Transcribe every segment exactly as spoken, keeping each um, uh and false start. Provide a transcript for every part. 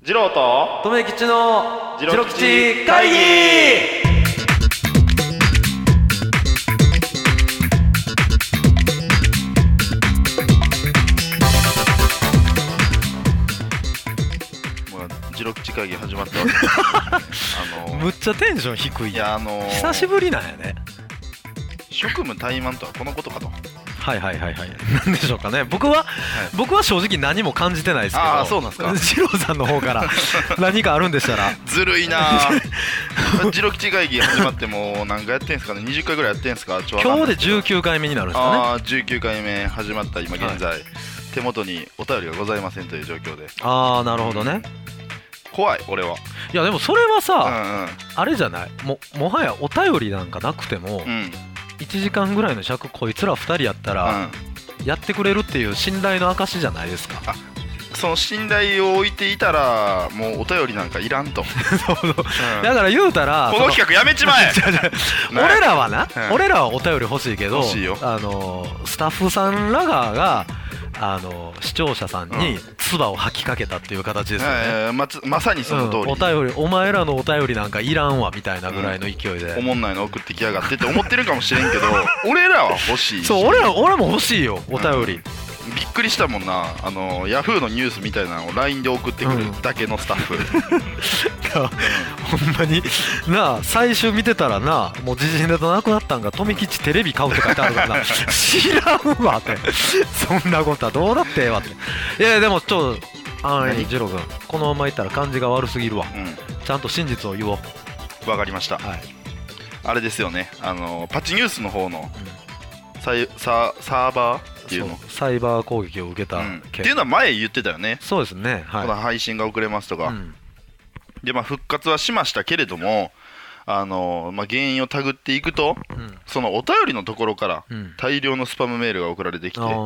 次郎ととめきちの次郎吉会議。 次郎吉会議始まったわけですあのー、 むっちゃテンション低い。 いやあのー、 久しぶりなんやね。 職務怠慢とはこのことかと。 はいはいはいはい。なんでしょうかね。僕は、はい、僕は正直何も感じてないですけど。 ああそうなんですか。 次郎さんの方から何かあるんでしたら。 ずるいな。次郎吉会議始まってもう何回やってんすかね。にじゅっかいぐらいやってんすか。 今日でじゅうきゅうかいめになるんですかね。 ああじゅうきゅうかいめ始まった今現在、はい、手元にお便りがございませんという状況で。 ああなるほどね。 怖い俺は。 いやでもそれはさ、 うんうん、 あれじゃない。ももはやお便りなんかなくても、うん、いちじかんぐらいの尺こいつらふたりやったら、うんやってくれるっていう信頼の証じゃないですか。 あその信頼を置いていたらもうお便りなんかいらんとそうそう、うん、だから言うたらこの企画やめちまえ俺らはな、うん、俺らはお便り欲しいけど欲しいよ。 あのスタッフさんらががあの視聴者さんに唾を吐きかけたっていう形ですよね、 うん、ま, まさにその通り、うん、 お便りお前らのお便りなんかいらんわみたいなぐらいの勢いで、 うん、おもんないの送ってきやがってって思ってるかもしれんけど俺らは欲しいし。 そう俺ら俺も欲しいよお便り、うんびっくりしたもんな。あのヤフーのニュースみたいなのを ライン で送ってくるだけのスタッフ、うん、 ほんまになあ最終見てたらなもう時事ネタなくなったんが富吉テレビ買うって書いてあるからな知らんわってそんなことはどうだってええわって。いやでもちょっとあの次郎君このままいったら感じが悪すぎるわ、うん、ちゃんと真実を言おう。 わかりました、はい、あれですよねあのパチニュースの方の、うん、サイササーバーっていうのサイバー攻撃を受けた、うん、 っていうのは前言ってたよね。 そうですね、はい、 この配信が遅れますとか、うん、でまあ復活はしましたけれどもあの、まあ、原因をたぐっていくと、うん、そのお便りのところから大量のスパムメールが送られてきて、うん、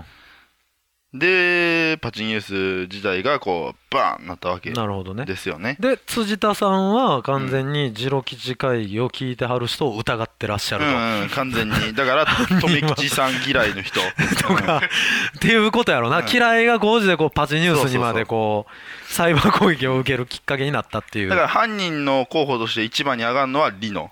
でパチニュース自体がこうバーンなったわけですよね。なるほどね。ですよね。 で辻田さんは完全に次郎吉会議を聞いてはる人を疑ってらっしゃると、 うんうん、完全にだから富吉さん嫌いの人とかっていうことやろな、うん、嫌いが高じでこうパチニュースにまでこうサイバー攻撃を受けるきっかけになったっていう。 だから犯人の候補として一番に上がるのはリノ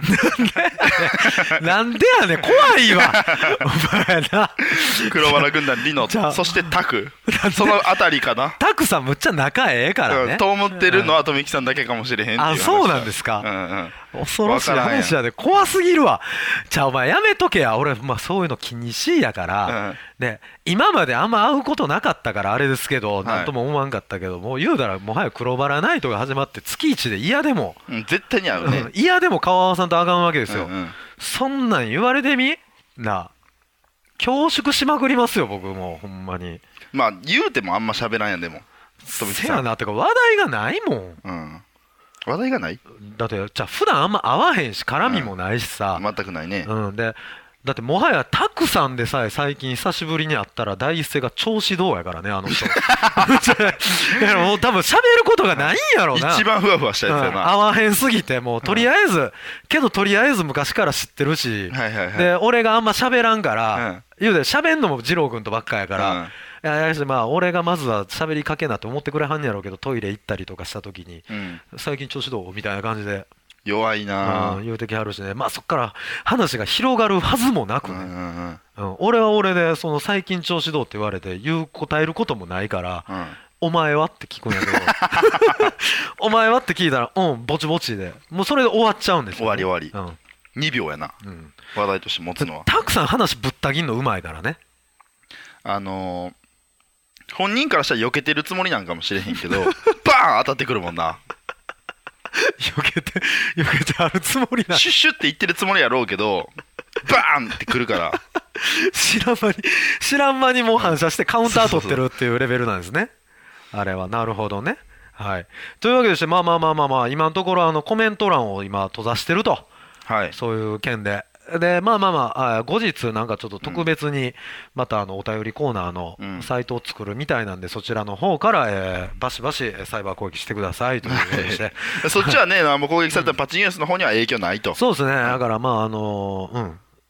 なんでやねん怖いわお前な。 黒原軍団リノそしてタクそのあたりかな。 タクさんむっちゃ仲ええからね、うん、 と思ってるのは富木さんだけかもしれへんっていう話。 あそうなんですか、うんうん、恐ろしい話やで怖すぎるわ。じゃあお前やめとけや。俺、まあ、そういうの気にしいやから、うん、で今まであんま会うことなかったからあれですけど、はい、なんとも思わんかったけどもう言うたらもはや黒バラナイトが始まって月いちで嫌でも、 うん、絶対に会うね、 うん、嫌でも顔合わさんとあかんわけですよ、うんうん、そんなん言われてみな恐縮しまくりますよ僕もほんまに。 まあ言うてもあんま喋らんやんでもせやなってか話題がないもん、 うん、話題がないだってじゃあ普段あんま会わへんし絡みもないしさ、 うん、全くないね、 うん、でだってもはやタクさんでさえ最近久しぶりに会ったら第一声が調子どうやからねあの人もう多分喋ることがないんやろうな。 一番ふわふわしたやつやな、うん、 会わへんすぎてもうとりあえず、うん、けどとりあえず昔から知ってるし、はいはいはい、で俺があんま喋らんから、うん、言うて喋んのも二郎君とばっかやから、うんいややしまあ俺がまずは喋りかけなって思ってくれはんやろうけどトイレ行ったりとかした時に、うん、最近調子どうみたいな感じで弱いな、 うん、言うてきはるしね。まあそっから話が広がるはずもなくね、うんうんうん、俺は俺でその最近調子どうって言われて言う答えることもないから、うん、お前はって聞くんやけどお前はって聞いたらうんぼちぼちでもうそれで終わっちゃうんですよ、ね、 終わり終わり、うん、にびょうやな、うん、話題として持つのはたくさん話ぶった切んのうまいからね。 あのー本人からしたら避けてるつもりなんかもしれへんけどバーン当たってくるもんな避けて避けてあるつもりなシュッシュって言ってるつもりやろうけどバーンってくるから知らん間に知らん間にもう反射してカウンター取ってるっていうレベルなんですねあれは。なるほどね。はいというわけでしてまあまあまあまあまあ今のところあのコメント欄を今閉ざしてると、はい、そういう件ででまあまあまあ後日なんかちょっと特別にまたあのお便りコーナーのサイトを作るみたいなんでそちらの方からえバシバシサイバー攻撃してくださいということでしてそっちはねもう攻撃されたパチニュースの方には影響ないと。 そうですね。だからまああのうん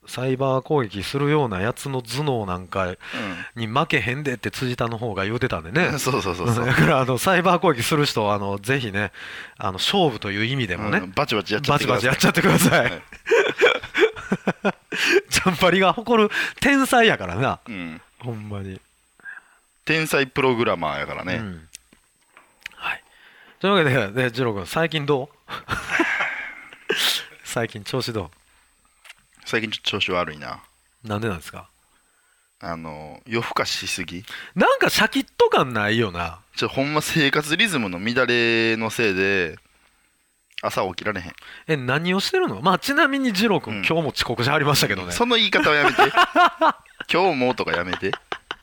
サイバー攻撃するようなやつの頭脳なんかに負けへんでって辻田の方が言うてたんでね。 そうそうそうそうだからあのサイバー攻撃する人はあのぜひね、あの勝負という意味でもね、 うんバチバチやっちゃバってくださいチバチやっちゃってください、 はいジャンパリが誇る天才やからな、 うんほんまに。 天才プログラマーやからね、 うんはい、というわけで、ね、ジロー君最近どう最近調子ど最近ちょっと調子悪いな。 うなんでなんですか？ あの夜更かししすぎ。 なんかシャキッと感ないよな。 ちょほんま生活リズムの乱れのせいで朝起きられへん。 え、何をしてるの？まあちなみにジロー君、 うん今日も遅刻しはりましたけどね。 その言い方はやめて今日もとかやめて。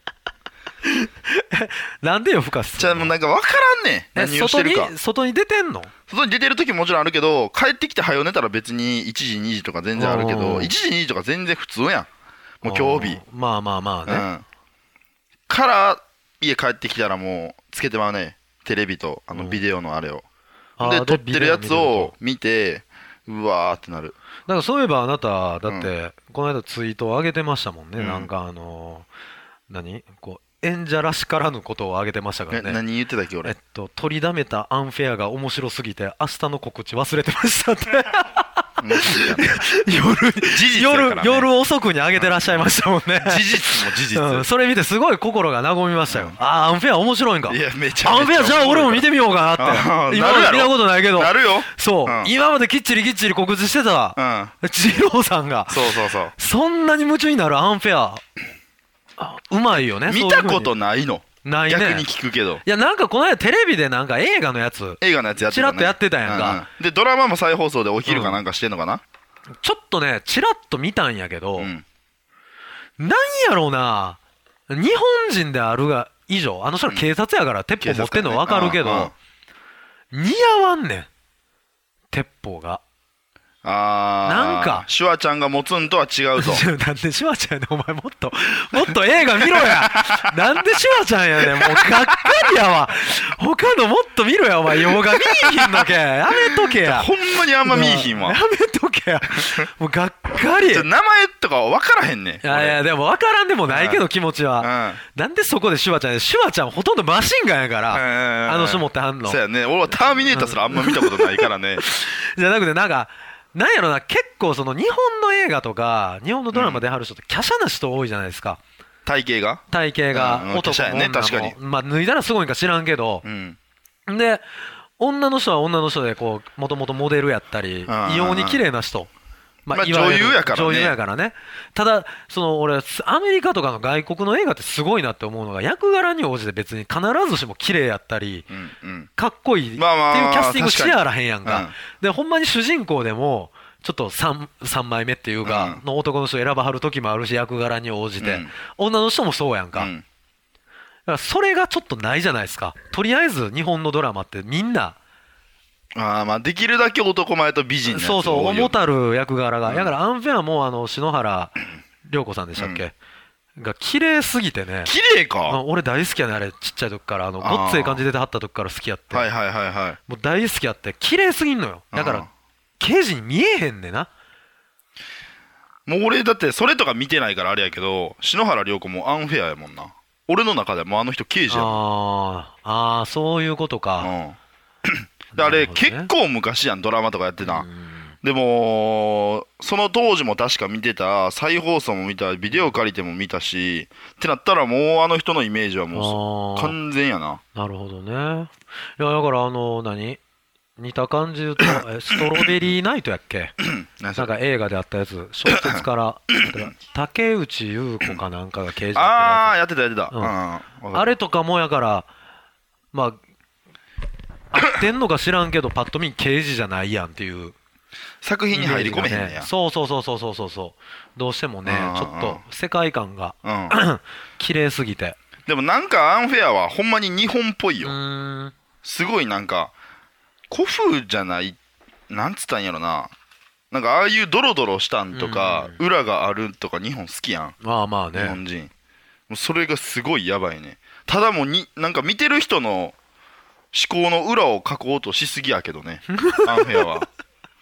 なんで夜更かしすじゃあるの？ もうなんか分からんねん、 え何をしてるか。 外に外に出てんの？ 外に出てる時ももちろんあるけど、帰ってきて早寝たら別にいちじにじとか全然あるけおど、 ーいちじにじとか全然普通やん、もう今日日。 あーまあまあまあね、 うんから家帰ってきたらもうつけてまうね、テレビとあのビデオのあれを。であー撮ってるやつビデオ見るをと見てうわーってなる。 だからそういえばあなただって、この間ツイートを上げてましたもんね、 うんなんかあのー何こう演者らしからぬことを上げてましたからね。 な何言ってたっけえっ俺。 と取りだめたアンフェアが面白すぎて明日の告知忘れてましたってもう事夜実やからね夜夜遅くに上げてらっしゃいましたもんね事実も事実、 うん、それ見てすごい心が和みましたよ、ああアンフェア面白いんか。 いやめちゃアンフェアじゃあ俺も見ててみようかなってあー今なるやろまで見たことないけどなるよ。 そう、 うん今まできっちりきっちり告知してたうん二郎さんがそうそうそうそんなに夢中になるアンフェアあうまいよね。 見たことないの。 ないね。 逆に聞くけどいやなんかこの間テレビでなんか映画のやつ映画のやつやってた、ね、 チラッとやってたやんか、 うんうんでドラマも再放送でお昼かなんかしてんのかな。 ちょっとねチラッと見たんやけど、 うんなんやろうな、日本人であるが以上あの人ら警察やから鉄砲持ってんの分かるけど、 うんうん似合わんねん鉄砲が。 あーなんかシュワちゃんが持つんとは違うと。 なんでシュワちゃんやねんお前、もっともっと映画見ろやなんでシュワちゃんやねん、もうがっかりやわ。他のもっと見ろやお前、洋画見いひんのけやめとけや。 ほんまにあんま見いひんわ。 やめとけやもうがっかり。いちょ名前とか分からへんねん。 やいやでも分からんでもないけど気持ちは、 うんなんでそこでシュワちゃんやシュワちゃんほとんどマシンガンやから、 うんあの人持ってはんの。 そうやね、俺はターミネーターすらあんま見たことないからね。 じゃなくてなんかなんやろな、結構その日本の映画とか日本のドラマである人って華奢な人多いじゃないですか。 体型が体型がうんうん男華奢やねも女も、 確かにまあ脱いだらすごいんか知らんけどう、んで女の人は女の人でこうもともとモデルやったりうんうんうん異様に綺麗な人、 まあいわゆる女優やからね女優やからね。ただその俺アメリカとかの外国の映画ってすごいなって思うのが、役柄に応じて別に必ずしも綺麗やったりうんうんかっこいいっていうキまあまあまあャスティングしやらへんやん確かにか。でほんまに主人公でもちょっと 3, 三枚目っていうか、 うんの男の人を選ばはる時もあるし、役柄に応じて、 うん女の人もそうやんか、 うんだからそれがちょっとないじゃないですか。とりあえず日本のドラマってみんなあーまあできるだけ男前と美人なやつそうそう多いよ重たる役柄が、 うんだからアンフェアもあの篠原涼子さんでしたっけ、が綺麗すぎてね、 綺麗か。 あ俺大好きやねあれ、ちっちゃい時からあのあーごっつい感じ出てはった時から好きやって、 はいはいはいはい。 もう大好きやって、綺麗すぎんのよ。だかうんら刑事に見えへんねんな。 もう俺だってそれとか見てないからあれやけど、篠原涼子もアンフェアやもんな。俺の中でもうあの人刑事やもん。 あーあーそういうことか。 うんであれなるほどね結構昔やん、ドラマとかやってた。 うんでもその当時も確か見てた、再放送も見た、ビデオ借りても見たしってなったら、もうあの人のイメージはもうあー完全やな。 なるほどね。いやだからあの何似た感じで言うとえストロベリーナイトやっけ何それなんか映画であったやつ、小説から竹内優子かなんかが刑事あやあやってたやってた、 うんうんわかるあれとかもやからまあ合ってんのか知らんけどパッと見刑事じゃないやんっていう作品に入り込めへんねや。 イメージがねそうそうそうそうそうそうそうどうしてもねうんうんうんちょっと世界観がうん綺麗すぎてでもなんかアンフェアはほんまに日本っぽいうよ。 ーんすごいなんか古風じゃない、なんつったんやろな、なんかああいうドロドロしたんとか、裏があるとか日本好きやん、 まあまあね日本人。もうそれがすごいやばいね。ただもうになんか見てる人の思考の裏を書こうとしすぎやけどねアンフェアは。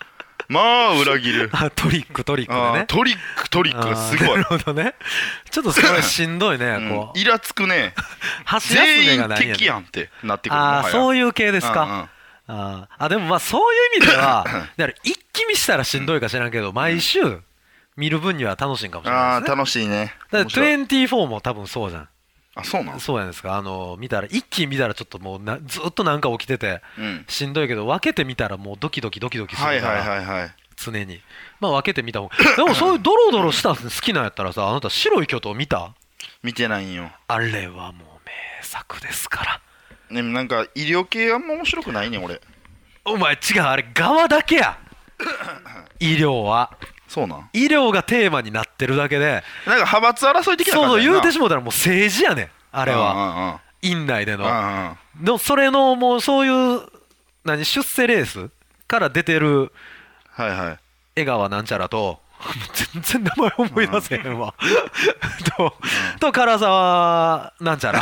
まあ裏切る。 あトリックトリックでね。 トリックトリックがすごい。 なるほどね。ちょっとそれしんどいね、 うん、 こうイラつくね。全員敵やんってなってくる。 ああそういう系ですか。 うんうん、 ああでもまあそういう意味ではだから一気見したらしんどいか知らんけど、毎週見る分には楽しいかもしれないですね。 ああ楽しいね。 だからにじゅうよんも多分そうじゃん。 あそうなん。 そうやんですか。あの見たら一気に見たらちょっともうなずっとなんか起きててしんどいけど、分けてみたらもうドキドキドキドキするから、はいはいはいはい、常にまあ分けてみた方がでもそういうドロドロした好きなんやったらさ、あなた白い巨頭見た？ 見てないんよ。 あれはもう名作ですからね。なんか医療系あんま面白くないね俺。 お前違う、あれ側だけや医療は。 そうなん。 医療がテーマになってるだけで、 なんか派閥争い的な感じやな。 そうそう言うてしもたらもう政治やねんあれは。院内でののそれのもうそういう何出世レースから出てる江川なんちゃらと全然名前思い出せへんわと, と唐沢なんちゃら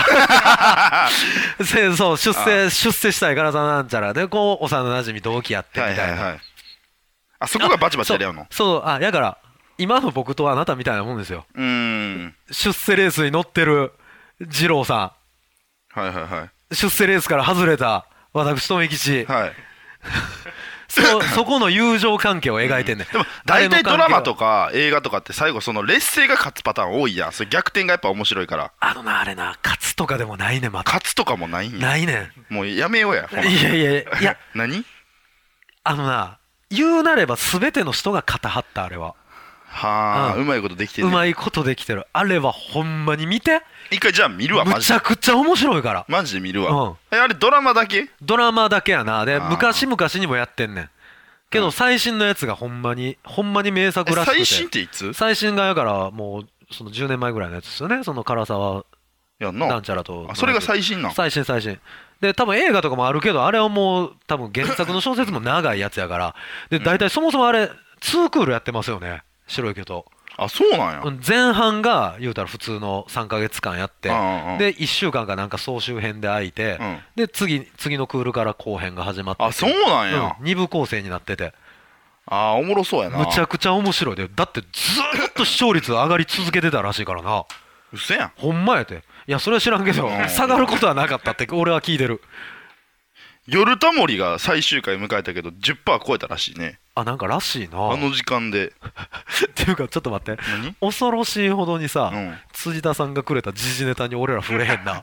そう出世出世したい唐沢なんちゃらでこう幼なじみ同期やってみたいな、はいはいはい、 あそこがバチバチやるやんの。 そうあやから今の僕とあなたみたいなもんですよ。 うーん出世レースに乗ってる二郎さん、はいはいはい、 出世レースから外れた私富吉、 はいそ, そこの友情関係を描いてんねん、うん、 でも大体ドラマとか映画とかって最後その劣勢が勝つパターン多いやん。それ逆転がやっぱ面白いから。 あのなあれな勝つとかでもないねん。また勝つとかもないんや。 ないねん。もうやめようや。 いやいやいや何あのな言うなれば全ての人が肩張ったあれは。 はあ、うん、うまいことできてる、ね、 うまいことできてる。あれはほんまに見て。 一回じゃあ見るわマジで。 むちゃくちゃ面白いからマジで見るわ、 うん、 えあれドラマだけ？ ドラマだけやな。で昔々にもやってんねんけど、うん、最新のやつがほんまにほんまに名作らしくて。 最新っていつ？ 最新がやからもうそのじゅうねんまえぐらいのやつですよね。その唐沢なんちゃらと。 あそれが最新なん？ 最新最新で多分映画とかもあるけど、あれはもう多分原作の小説も長いやつやからで大体そもそもあれにクールやってますよね白いけど。 あそうなんや。 前半が言うたら普通のさんかげつかんやって、 うんうん、 でいっしゅうかんかなんか総集編で空いて、うん、で 次, 次のクールから後編が始まって。 あそうなんや、 うん、に部構成になってて。 あおもろそうやな。 むちゃくちゃ面白いで。だってずっと視聴率上がり続けてたらしいからな。 うそやん。 ほんまやて。いやそれは知らんけど、うん、下がることはなかったって俺は聞いてる。 夜タモリが最終回迎えたけど じゅっパーセント 超えたらしいね。 あなんからしいなあの時間でっていうかちょっと待って、恐ろしいほどにさ、うん、辻田さんがくれた時事ネタに俺ら触れへんな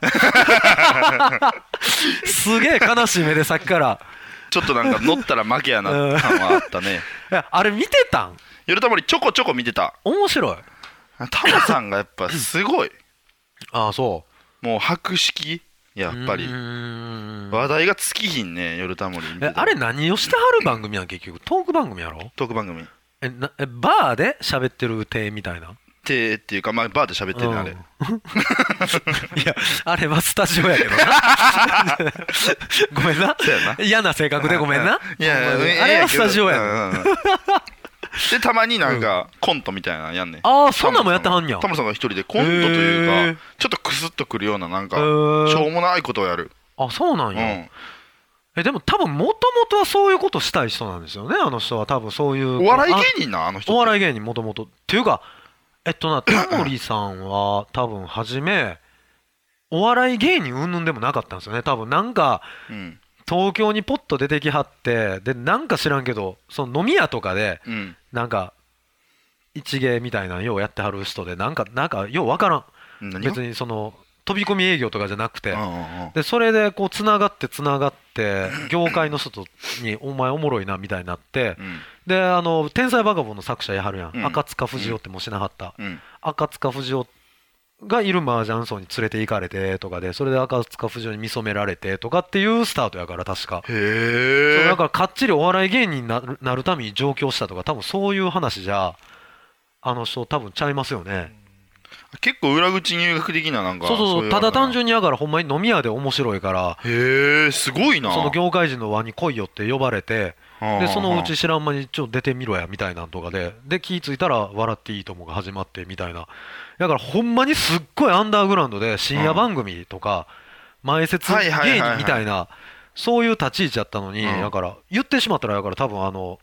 すげえ悲しい目でさっきからちょっとなんか乗ったら負けやな感はあったねあれ見てたん？ 夜タモリちょこちょこ見てた。 面白い。 タモさんがやっぱすごいああそうもう博識やっぱり話題が尽きひんね夜タモリ見てた。 えあれ何をしてはる番組やん結局。トーク番組やろ？ トーク番組。 えなえバーで喋ってる体みたいな。 手っていうか、まあ、バーで喋ってるね、あれ。 いや、あれはスタジオやけどな。ごめんな。嫌な性格でごめんな。 いや、 あれはスタジオやねん。 で、たまになんか、コントみたいなのやんねん。 ああ、そんなんもやってはんや。 タモさんが一人でコントというか、ちょっとクスッとくるような、なんか、しょうもないことをやる。 あ、そうなんや。えでも多分もともとはそういうことしたい人なんですよね。あの人は多分そういう。 お笑い芸人な、あの人。 お笑い芸人もともと。っていうか、えっとな、タモリさんは多分初めお笑い芸人云々でもなかったんですよね。多分なんか、うん、東京にポッと出てきはってでなんか知らんけどその飲み屋とかで、うん、なんか一芸みたいなのようやってはる人でなんかなんかようわからん。別にその飛び込み営業とかじゃなくて、でそれでこうつながってつながって業界の人にお前おもろいなみたいになって、うん、であの天才バカボンの作者やはるやん、うん、赤塚不二夫ってもうしなはった、うん、赤塚不二夫がいる麻雀荘に連れて行かれてとかでそれで赤塚不二夫に見初められてとかっていうスタートやから確か。 へえ。 だからかっちりお笑い芸人になる、なるために上京したとか多分そういう話じゃあの人多分ちゃいますよね。 結構裏口入学的ななんかそうそうそうただ単純にやからほんまに飲み屋で面白いからへえすごいな。 その業界人の輪に来いよって呼ばれてでそのうち知らん間にちょっと出てみろやみたいなんとかでで気ぃついたら笑っていいともが始まってみたいな。だからほんまにすっごいアンダーグラウンドで深夜番組とか前説芸人みたいなそういう立ち位置やったのにだから言ってしまったらだから多分あの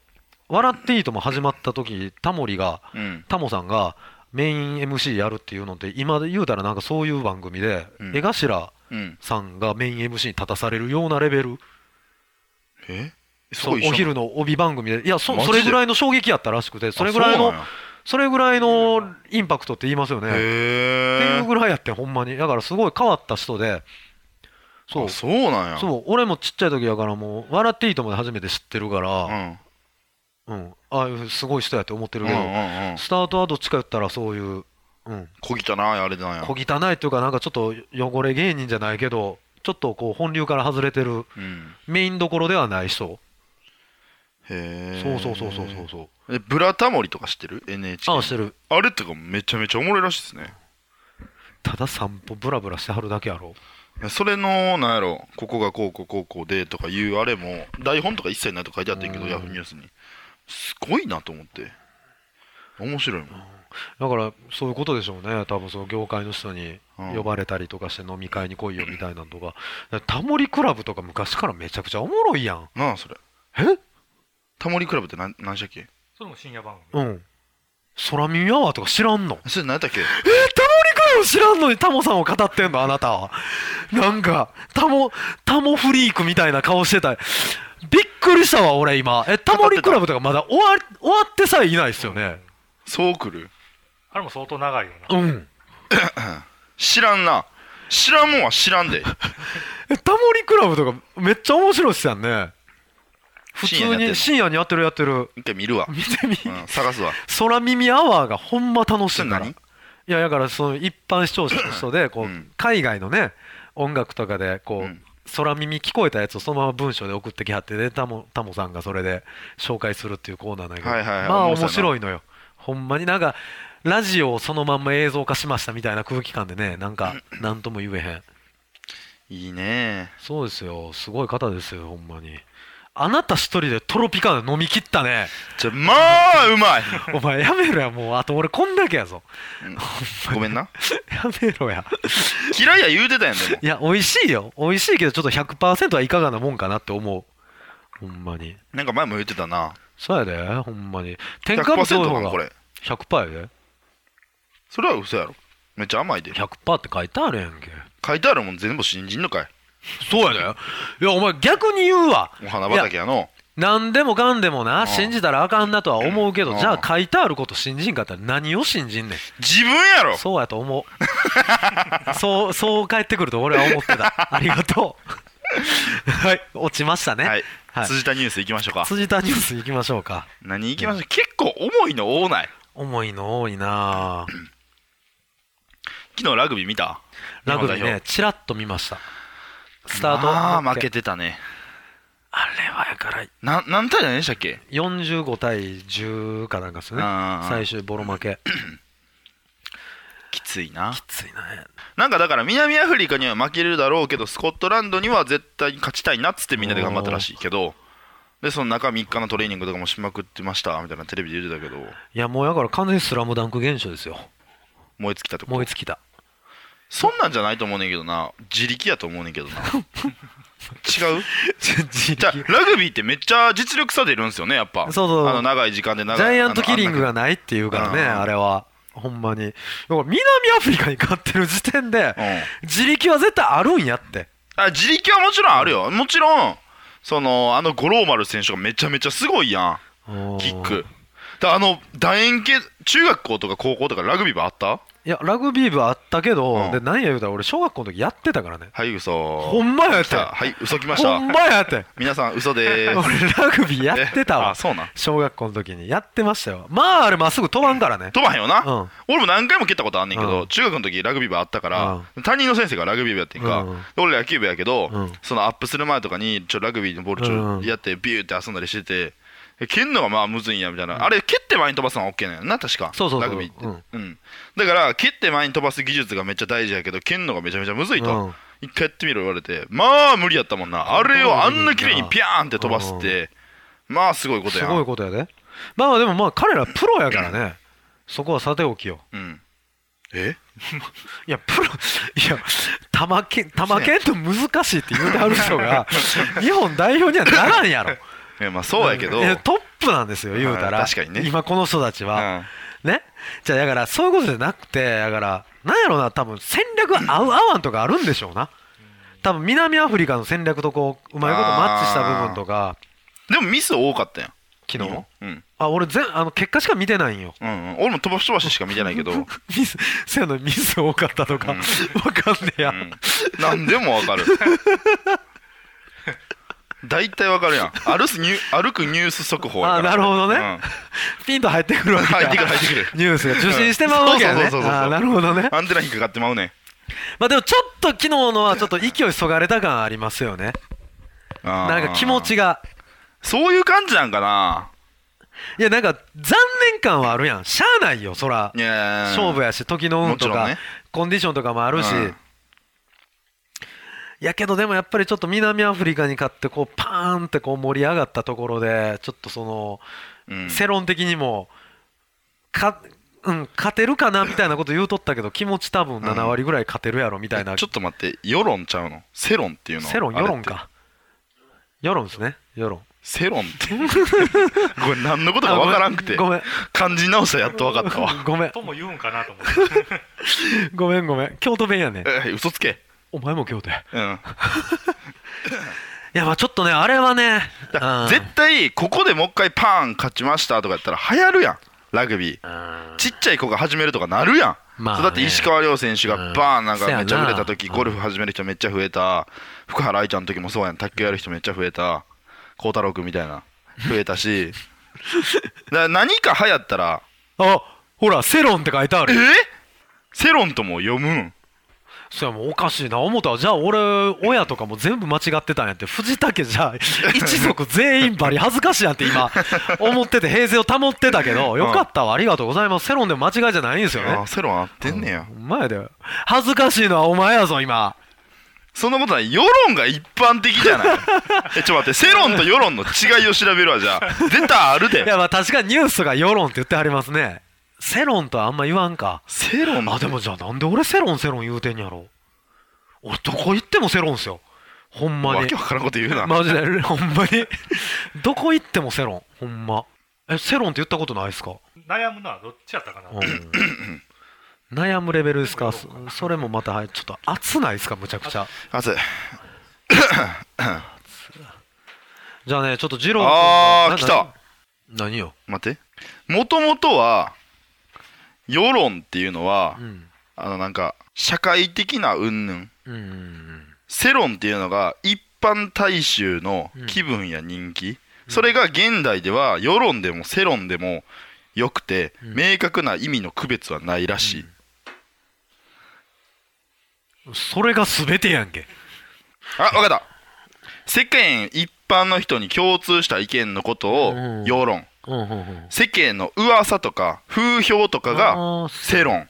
笑っていいとも始まった時タモリが、 うん、 タモさんがメイン エムシー やるっていうのって今で言うたらなんかそういう番組で、うん、江頭さんがメイン エムシー に立たされるようなレベル。 えそうお昼の帯番組でいや そ, それぐらいの衝撃やったらしくてそれぐらいのそれぐらいのインパクトって言いますよね。っていうぐらいやってほんまにだからすごい変わった人でそうそうなんや。 そう俺もちっちゃい時やからもう笑っていいともで初めて知ってるから、うんうん、ああいうすごい人やって思ってるけど、うんうんうん、スタートはどっちか言ったらそういう、うん、 小汚いあれなんや。 小汚いっていうかなんかちょっと汚れ芸人じゃないけどちょっとこう本流から外れてる、うん、メインどころではない人。へえ。そうそうそうそうそう。 えブラタモリとか知ってる エヌエイチケー。 あ知ってる。 あれってかめちゃめちゃおもろいらしいですね。 ただ散歩ブラブラしてはるだけやろ。 それのなんやろここがこうこうこうこうでとかいうあれも台本とか一切ないと書いてあったんやけどヤフーニュースにすごいなと思って面白いもん。 だからそういうことでしょうね多分その業界の人に呼ばれたりとかして飲み会に来いよみたいなのとか、うん、タモリクラブとか昔からめちゃくちゃおもろいやん。 なあそれえタモリクラブって何何でしたっけ。 それも深夜番組。 うん空耳アワーとか知らんの。 それ何だっけ。えー、タモリクラブ知らんのにタモさんを語ってんのあなたは。なんかタモタモフリークみたいな顔してた。びっくりしたわ俺今。えタモリクラブとかまだ終わ終わってさえいないですよね、うん、 そう来る。 あれも相当長いよな。 うん知らんな。知らんもんは知らんでえタモリクラブとかめっちゃ面白いっすやんね。普通に深夜にやってるやってる。 一回見るわ。 見てみ、 うん、探すわ。 空耳アワーがほんま楽しいから。いやだからその一般視聴者の人でこう、うん、海外のね音楽とかでこう、うん、空耳聞こえたやつをそのまま文章で送ってきはってでタモ、タモさんがそれで紹介するっていうコーナーなんだけど、はいはいはい、まあ面白いのよほんまに。なんかラジオをそのまんま映像化しましたみたいな空気感でねなんか何とも言えへん。 いいね。 そうですよすごい方ですよほんまに。あなた一人でトロピカー飲み切ったね。 じゃまあうまいお前やめろやもうあと俺こんだけやぞ、 うん、ごめんなやめろや嫌いや言うてたやんでも。 いや美味しいよ美味しいけどちょっと ひゃくパーセント はいかがなもんかなって思うほんまに。 なんか前も言ってたな。 そうやでほんまに添加物多い方が ひゃくパーセント やで。 それは嘘やろめっちゃ甘いで。 ひゃくパーセント って書いてあるやんけ。 書いてあるもん全部信じんのかい。 そうやで。いやお前逆に言うわ。 お花畑やの。 何でもかんでもな信じたらあかんなとは思うけどじゃあ書いてあること信じんかったら何を信じんねん。 自分やろ。 そうやと思うそうそう返ってくると俺は思ってたありがとうはい落ちましたね、 はいはい、辻田ニュースいきましょうか。 辻田ニュースいきましょうか。 何いきましょう、うん、結構重いの多ない。 重いの多いな昨日ラグビー見た。 ラグビーねチラッと見ました。スタートああ負けてたね。 あれはやからな何対何でしたっけ。 よんじゅうごたいじゅうかなんかですね最終ボロ負けきついなきついな。 なんかだから南アフリカには負けるだろうけどスコットランドには絶対に勝ちたいなっつってみんなで頑張ったらしいけどでその中みっかのトレーニングとかもしまくってましたみたいなテレビで言ってたけど。 いやもうだから完全にスラムダンク現象ですよ。 燃え尽きたってこと。 燃え尽きた。 そんなんじゃないと思うねんけどな自力やと思うねんけどな違うじゃあラグビーってめっちゃ実力差出るんですよねやっぱ。 そうそうあの長い時間で長いジャイアントキリングがないっていうからね あ, あれはほんまに。だから南アフリカに勝ってる時点で、うん、自力は絶対あるんやって。 あ自力はもちろんあるよ。もちろんそのあの五郎丸選手がめちゃめちゃすごいやんキック。だあの楕円形中学校とか高校とかラグビー部あった。 いやラグビー部あったけど、うん、で何や言うたら俺小学校の時やってたからね。 はい嘘。 ほんまやってはい嘘きました。 ほんまやって皆さん嘘でーす俺ラグビーやってたわ。 あそうなん。 小学校の時にやってましたよ。まああれまっすぐ飛ばんからね。 飛ばへんよな、うん、俺も何回も蹴ったことあんねんけど、うん、中学の時ラグビー部あったから、うん、担任の先生がラグビー部やってんか、うん、俺野球部やけど、うん、そのアップする前とかにちょラグビーのボールちょやってビューって遊んだりしてて蹴んのがまあむずいんやみたいな、うん、あれ蹴って前に飛ばすのは OK なんやな確か。 そうそうそうラグビーって、うんうん、だから蹴って前に飛ばす技術がめっちゃ大事やけど蹴んのがめちゃめちゃむずいと、うん、一回やってみろ言われてまあ無理やったもんな。あれをあんな綺麗にピャーンって飛ばすってまあすごいことやん。 すごいことやで。まあでもまあ彼らプロやからねそこはさておきよ、うん、 えいやプロいや玉剣玉剣と難しいって言うてはる人が日本代表にはならんやろ。 いやまあそうやけど、 トップなんですよ言うたら、 確かにね今この人たちは、うん、ねじゃあだからそういうことじゃなくてだからなんやろうな多分戦略合う合わんとかあるんでしょうな多分南アフリカの戦略とこううまいことマッチした部分とかでもミス多かったやん昨日、 うん、 あ俺全あの結果しか見てないんよ、 うんうん、俺も飛ばし飛ばししか見てないけどミスせやのミス多かったとか、うん、分かんねえや、うん、 何でも分かる大体分かるやん歩すニュ歩くニュース速報やからあなるほどね、うん、ピンと入ってくるわけ入ってくる入ってくるニュースが受信してまうわけやねあなるほどねアンテナ引っかかってまうねまあでもちょっと昨日のはちょっと勢いそがれた感ありますよねなんか気持ちがそういう感じなんかないやなんか残念感はあるやんしゃあないよそら勝負やし時の運とか、ね、コンディションとかもあるし、うん、やけどでもやっぱりちょっと南アフリカに勝ってこうパーンってこう盛り上がったところでちょっとその、うん、世論的にもか、うん、勝てるかなみたいなこと言うとったけど気持ち多分ななわりぐらい勝てるやろみたいな、 うん、ちょっと待って世論ちゃうの世論っていうの世論世論か世論ですね世論世論ってごめん何のことか分からんくてごめん漢字直したらやっと分かったわごめんとも言うんかなと思ってごめんごめん京都弁やねんえ嘘つけお前も京都やうんいやまあちょっとねあれはね絶対ここでもう一回パーン勝ちましたとかやったら流行るやんラグビーちっちゃい子が始めるとかなるやん、まあね、だって石川遼選手がバーンなんかめっちゃ売れた時ゴルフ始める人めっちゃ増えた福原愛ちゃんの時もそうやん卓球やる人めっちゃ増えた孝太郎君みたいな増えたしだ何か流行ったらあほらセロンって書いてあるえセロンとも読むんそやもうおかしいな思ったわじゃあ俺親とかも全部間違ってたんやって藤田家じゃあ一族全員バリ恥ずかしいやんって今思ってて平静を保ってたけどよかったわありがとうございますセロンでも間違いじゃないんですよねあセロン合ってんねやお前だよ恥ずかしいのはお前やぞ今そんなことない世論が一般的じゃないえちょっと待って世論と世論の違いを調べるわじゃあ絶対あるでいやまあ確かにニュースが世論って言ってはりますね世論とはあんま言わんか世論あでもじゃあなんで俺世論世論言うてんやろ俺どこ行っても世論っすよほんまにわけわからんこと言うなマジでほんまにどこ行っても世論ほんまえ世論って言ったことないっすか悩むなどっちやったかな、うん、 悩むレベルですか そ, それもまたちょっと熱ないですかむちゃくちゃ熱いじゃあねちょっとジローあー来た何よ待ってもともとは世論っていうのは、うん、あのなんか社会的な云々、うんうんうん、世論っていうのが一般大衆の気分や人気、うん、それが現代では世論でも世論でもよくて、うん、明確な意味の区別はないらしい、 うん、それが全てやんけあ分かった世間一般の人に共通した意見のことを世論、うんうんうん、世間の噂とか風評とかが世論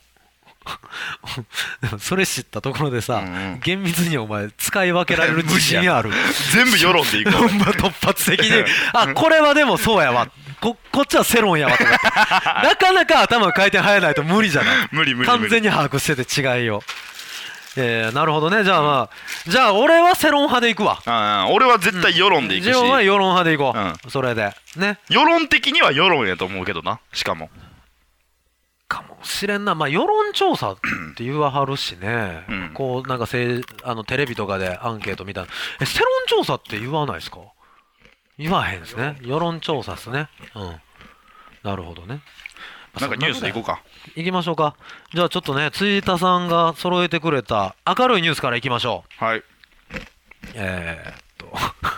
それ知ったところでさ、うんうん、厳密にお前使い分けられる自信ある全部世論でいこう突発的にあこれはでもそうやわ こ, こっちは世論やわとかなかなか頭の回転早ないと無理じゃない無理無理完全に把握してて違いをえー、なるほどねじゃあまあ、うん、じゃあ俺は世論派でいくわあ俺は絶対世論でいくし、 うん、自分は世論派でいこう、うん、それでね世論的には世論やと思うけどなしかもかもしれんなまあ世論調査って言わはるしね、うん、こうなんかせあのテレビとかでアンケートみたいなえ世論調査って言わないですか言わへんですね世論調査ですねうんなるほどねなんかニュースでいこうかいきましょうかじゃあちょっとね辻田さんが揃えてくれた明るいニュースからいきましょうはいえー、っと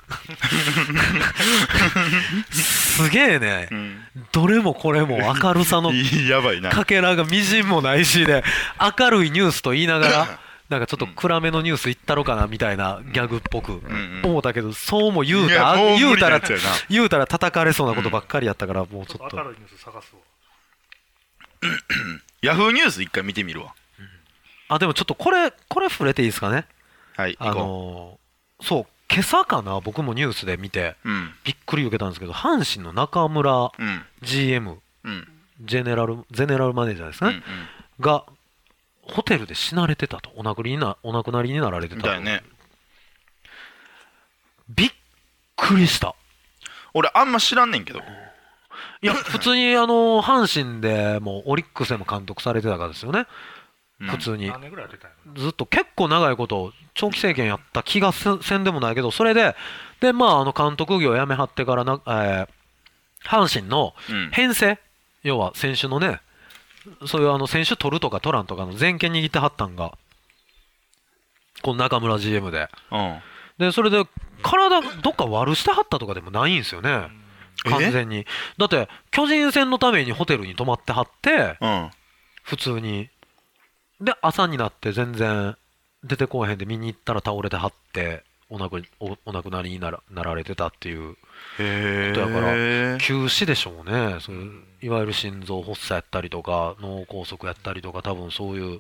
すげえね、うん、どれもこれも明るさのやばいなかけらがみじんもないしで明るいニュースと言いながらなんかちょっと暗めのニュースいったろかなみたいなギャグっぽく思ったけどそうも言うた言うたら言うたら叩かれそうなことばっかりやったからもうちょっと明るいニュース探すわヤフーニュース一回見てみるわ、うん、 あでもちょっとこれこれ触れていいですかねはいあのー、そう今朝かな僕もニュースで見て、うん、びっくり受けたんですけど阪神の中村 ジーエム、うん、ジェネラルゼネラルマネージャーですね、うんうん、がホテルで死なれてたとお亡くなりになお亡くなりになられてたとだよねびっくりした俺あんま知らんねんけどいや普通にあの阪神でもうオリックスでも監督されてたからですよね、 うん普通に何年ぐらいやってたんやろずっと結構長いこと長期政権やった気がせせんでもないけど、それででまああの監督業を辞めはってからな、えー阪神のうん編成、要は選手のね、そういうあの選手取るとか取らんとかの全権握ってはったんがこの中村 ジーエム で、 うんでそれで体どっか悪してはったとかでもないんですよね、完全に。だって巨人戦のためにホテルに泊まってはってうん普通に、で朝になって全然出てこうへんで見に行ったら倒れてはってお亡くおお亡くなりにならなられてたっていうへことやからえ急死でしょうね。そういういわゆる心臓発作やったりとか脳梗塞やったりとか、多分そういう。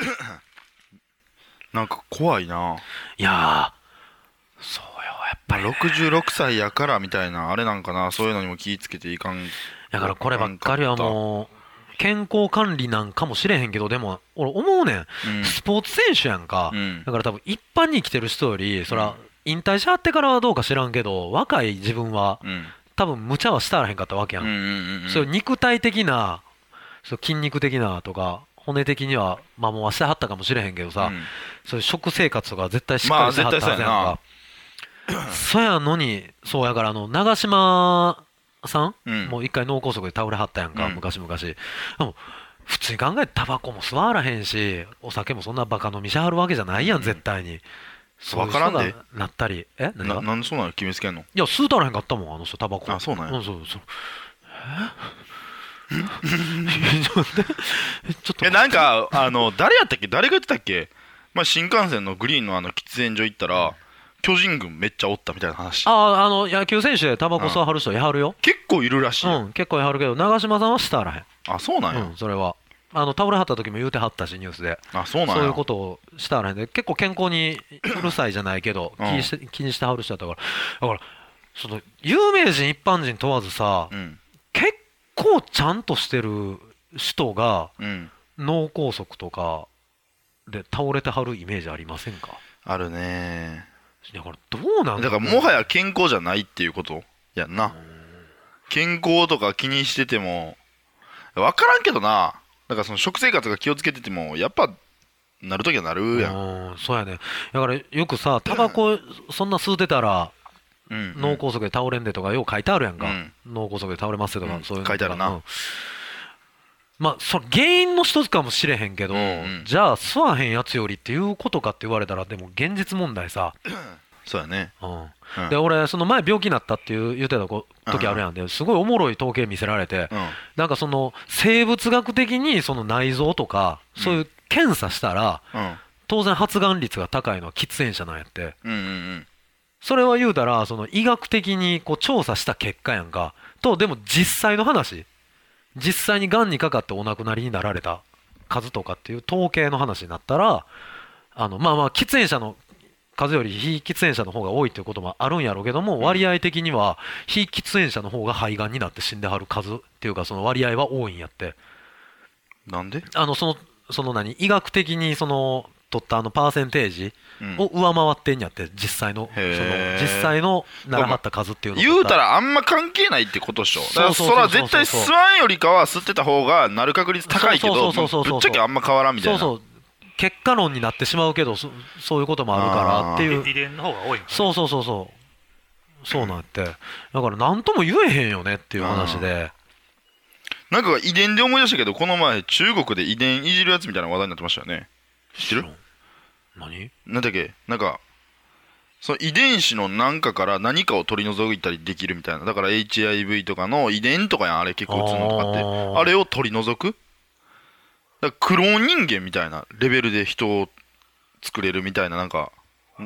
なんか怖いないやーそうよやっぱりね、 ろくじゅうろくさいやからみたいなあれなんかな、そういうのにも気ぃつけていかん。 だからこればっかりはもう健康管理なんかもしれへんけど、でも俺思うねん、 うんスポーツ選手やんか、 うんだから多分一般に生きてる人よりそら引退しはってからはどうか知らんけど、若い自分はうん多分無茶はしたらへんかったわけやん、 うんうんうんそういう肉体的なそう筋肉的なとか骨的にはまあもうはしてはったかもしれへんけどさ、 うんそういう食生活とか絶対しっかりしてはったはずやんか、そやのにそうやからあの長嶋さん、 うんもう一回脳梗塞で倒れはったやんか、 うん昔々。でも普通に考えてタバコも吸わらへんしお酒もそんなバカ飲みしはるわけじゃないやん、 うん絶対に。そういう人わからんでがなったりえ何がななんでそうなの決めつけんの。 いや吸うたらへんかったもんあの人タバコ。 あそうなんやん、そうそうえちょっとちょっとえなんかあの誰やったっけ誰が言ってたっけ、まあ、新幹線のグリーンのあの喫煙所行ったら巨人軍めっちゃおったみたいな話。 あああの野球選手でタバコ吸わはる人やはるよ。 結構いるらしいよ、 うん結構やはるけど長嶋さんはしたらへん。 あそうなんや、 うんそれはあの倒れはった時も言うてはったしニュースで。 あそうなんやそういうことをしたらへんで、結構健康にうるさいじゃないけど、 うん気にして気にしてはる人だったから。だからその有名人一般人問わずさ、 うん結構ちゃんとしてる人がうん脳梗塞とかで倒れてはるイメージありませんか。 あるねだからどうなんだからもはや健康じゃないっていうことやんな。健康とか気にしてても分からんけどな。だからその食生活が気をつけててもやっぱなるときはなるやん。 うんそうやね。だからよくさタバコそんな吸うてたらうん脳梗塞で倒れんでとかよう書いてあるやんか、 うん脳梗塞で倒れますよとか、 うんそういうの書いてあるなうんまあその原因の一つかもしれへんけど、 うんうんじゃあ吸わへんやつよりっていうことかって言われたらでも現実問題さ、 そうやね。 うんうんで俺その前病気になったっていう言ってたこ時あるやんで、すごいおもろい統計見せられて、 うんなんかその生物学的にその内臓とかそういう検査したら、 うん当然発がん率が高いのは喫煙者なんやって。 うんうんそれは言うたらその医学的にこう調査した結果やんかと、でも実際の話、実際にがんにかかってお亡くなりになられた数とかっていう統計の話になったら、あのまあまあ喫煙者の数より非喫煙者の方が多いっていうこともあるんやろうけども、割合的には非喫煙者の方が肺がんになって死んではる数っていうかその割合は多いんやって。 なんであのそのその何医学的にその取ったあのパーセンテージうんを上回ってんやって、実際のそのへー実際のならはった数っていうのを言うたらあんま関係ないってことっしょ。だからそそうそうそうそうら絶対吸わんよりかは吸ってた方がなる確率高いけどそうそうそうそうそうぶっちゃけあんま変わらんみたいな。 そうそう結果論になってしまうけどそそういうこともあるからっていう。 遺伝の方が多いんかねそうそうそうそうそうなんってだから何とも言えへんよねっていう話で。 なんか遺伝で思い出したけどこの前中国で遺伝いじるやつみたいな話題になってましたよね。知ってる？ 何なんだっけなんかその遺伝子の何かから何かを取り除いたりできるみたいな。だから エイチアイブイ とかの遺伝とかやんあれ結構打つのとかってあーあれを取り除くだからクローン人間みたいなレベルで人を作れるみたいななんか要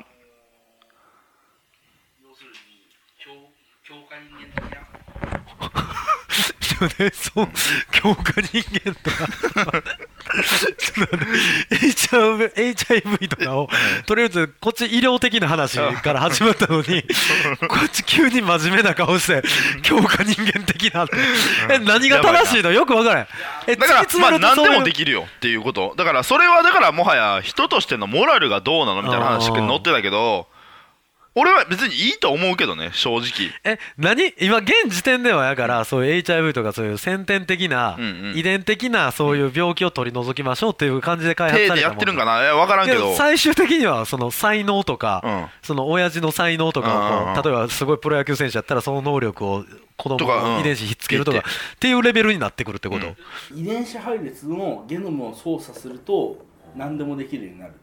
するに強強化人間的なそう強化人間とかちょっと待って エイチアイブイ エイチアイブイ とかをとりあえずこっち医療的な話から始まったのにこっち急に真面目な顔して強化人間的なってえ何が正しいのよく分からん。えだからまあ何でもでききるよっていうことだからそれはだからもはや人としてのモラルがどうなのみたいな話あー載ってたけど俺は別にいいと思うけどね正直。 え何今現時点ではやからそういう エイチアイブイ とかそういう先天的な、 うんうん遺伝的なそういう病気を取り除きましょうっていう感じで開発手されたもんでやってるんかな、いや分からんけど。 最終的にはその才能とか、 うんその親父の才能とかをこう、 うんうんうん例えばすごいプロ野球選手やったらその能力を子供とかうんの遺伝子ひっつけるとか切ってっていうレベルになってくるってこと、 うん遺伝子配列のゲノムを操作すると何でもできるようになる。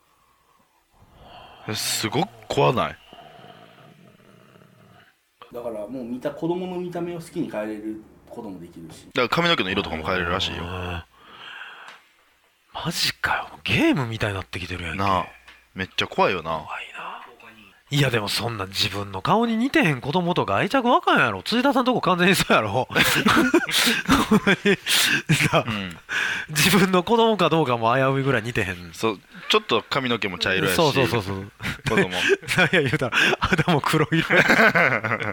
えすごく怖ない？ だからもう見た子供の見た目を好きに変えれることもできるし。 だから髪の毛の色とかも変えれるらしいよ。 マジかよゲームみたいになってきてるやんけ。 なあめっちゃ怖いよな。 怖いないやでもそんな自分の顔に似てへん子供とか愛着わかんやろ。辻田さんとこ完全にそうやろほんまにさうん自分の子供かどうかも危ういぐらい似てへん。 そうちょっと髪の毛も茶色やし。 そうそうそうそう子供何や言うたら肌も黒色や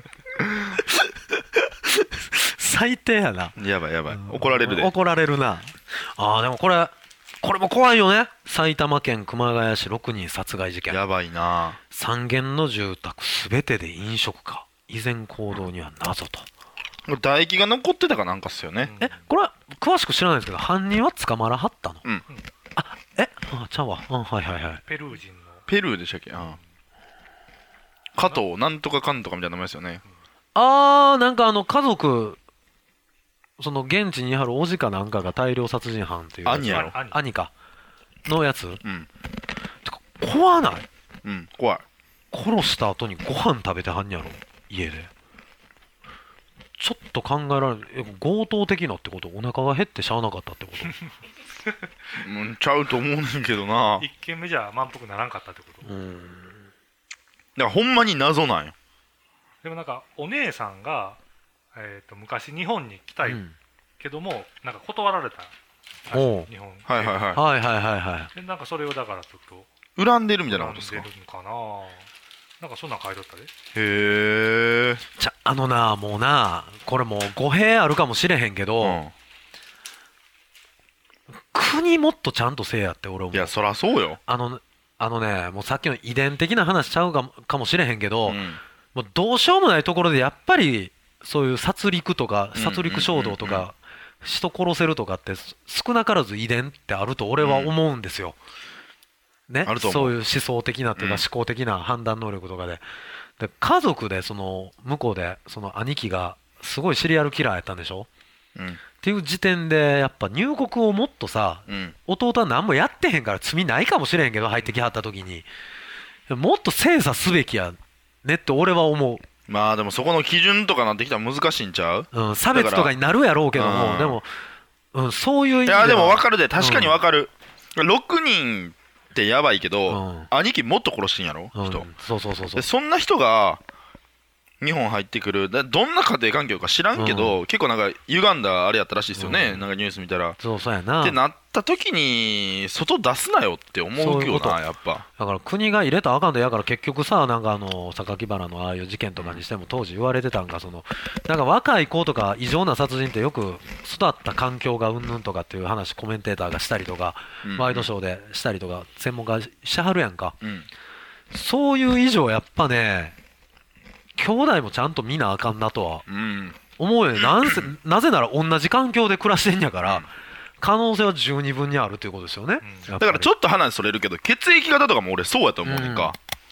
最低やな。 やばいやばい怒られるで。 怒られるなあーでもこれこれも怖いよね。埼玉県熊谷市ろくにん殺害事件。 やばいな。 さん軒の住宅すべてで飲食か依然行動には謎と。 唾液が残ってたかなんかっすよね。 えこれは詳しく知らないですけど犯人は捕まらはったの？ うんあえあちゃうわうんはいはいはいペルー人のペルーでしたっけ。うん加藤なんとかかんとかみたいな名前ですよね。 あーなんかあの家族その現地にいはるおじかなんかが大量殺人犯っていうやつ兄やろ。 兄兄かのやつうんてか怖ない？ うん怖い。 殺した後にご飯食べてはんやろ家で。ちょっと考えられる。え強盗的なってこと？お腹が減ってしゃあなかったってことうんちゃうと思うねんけどな。 一軒目じゃ満腹ならんかったってこと。 うんだからほんまに謎なんよ。 でもなんかお姉さんが、えー、と昔日本に来たいうんけども、なんか断られたらしおうい日本はいはいははいはいはいはいでなんかそれをだからちょっとい。恨んでるみたいなことですか。 恨んでるのかな。なんかそんなん書いとったで。 へえ。 じゃあのなもうなこれもう語弊あるかもしれへんけど、 うん国もっとちゃんとせえやって俺思う。 いやそらそうよ。 あのあのねもうさっきの遺伝的な話ちゃうかも、かもしれへんけど、 うんもうどうしようもないところでやっぱりそういう殺戮とかうん殺戮衝動とうんうんか人殺せるとかってす少なからず遺伝ってあると俺は思うんですよ。ねあると思うそういう思想的なというかうん思考的な判断能力とかで。で家族でその向こうでその兄貴がすごいシリアルキラーやったんでしょうんっていう時点でやっぱ入国をもっとさうん弟は何もやってへんから罪ないかもしれへんけど入ってきはった時にもっと精査すべきやねって俺は思まあでもそこの基準とかなってきたら難しいんちゃう。 う、うん、差別とかになるやろうけどうんもでも、うん、そういう意味ではいやでも分かるで確かに分かる、ろくにんってやばいけど、 うん兄貴もっと殺してんやろ、 うん、 人そうそうそうそうでそんな人が日本入ってくるだどんな家庭環境か知らんけど、結構なんか歪んだあれやったらしいですよね、 うんなんかニュース見たら。 そうそうやなってなった時に外出すなよって思うよそういうことなやっぱ。 だから国が入れたらあかんでやから結局さなんかあの榊原のああいう事件とかにしても当時言われてたんがそのなんか若い子とか異常な殺人ってよく育った環境がうんぬんとかっていう話コメンテーターがしたりとかうんワイドショーでしたりとか専門家しはるやんか。 うんそういう以上やっぱね兄弟もちゃんと見なあかんなとはうん思うよね。なんせなぜなら同じ環境で暮らしてんやから可能性は十二分にあるということですよね、 うんやっぱりだからちょっと話それるけど血液型とかも俺そうやと思うねんか、だから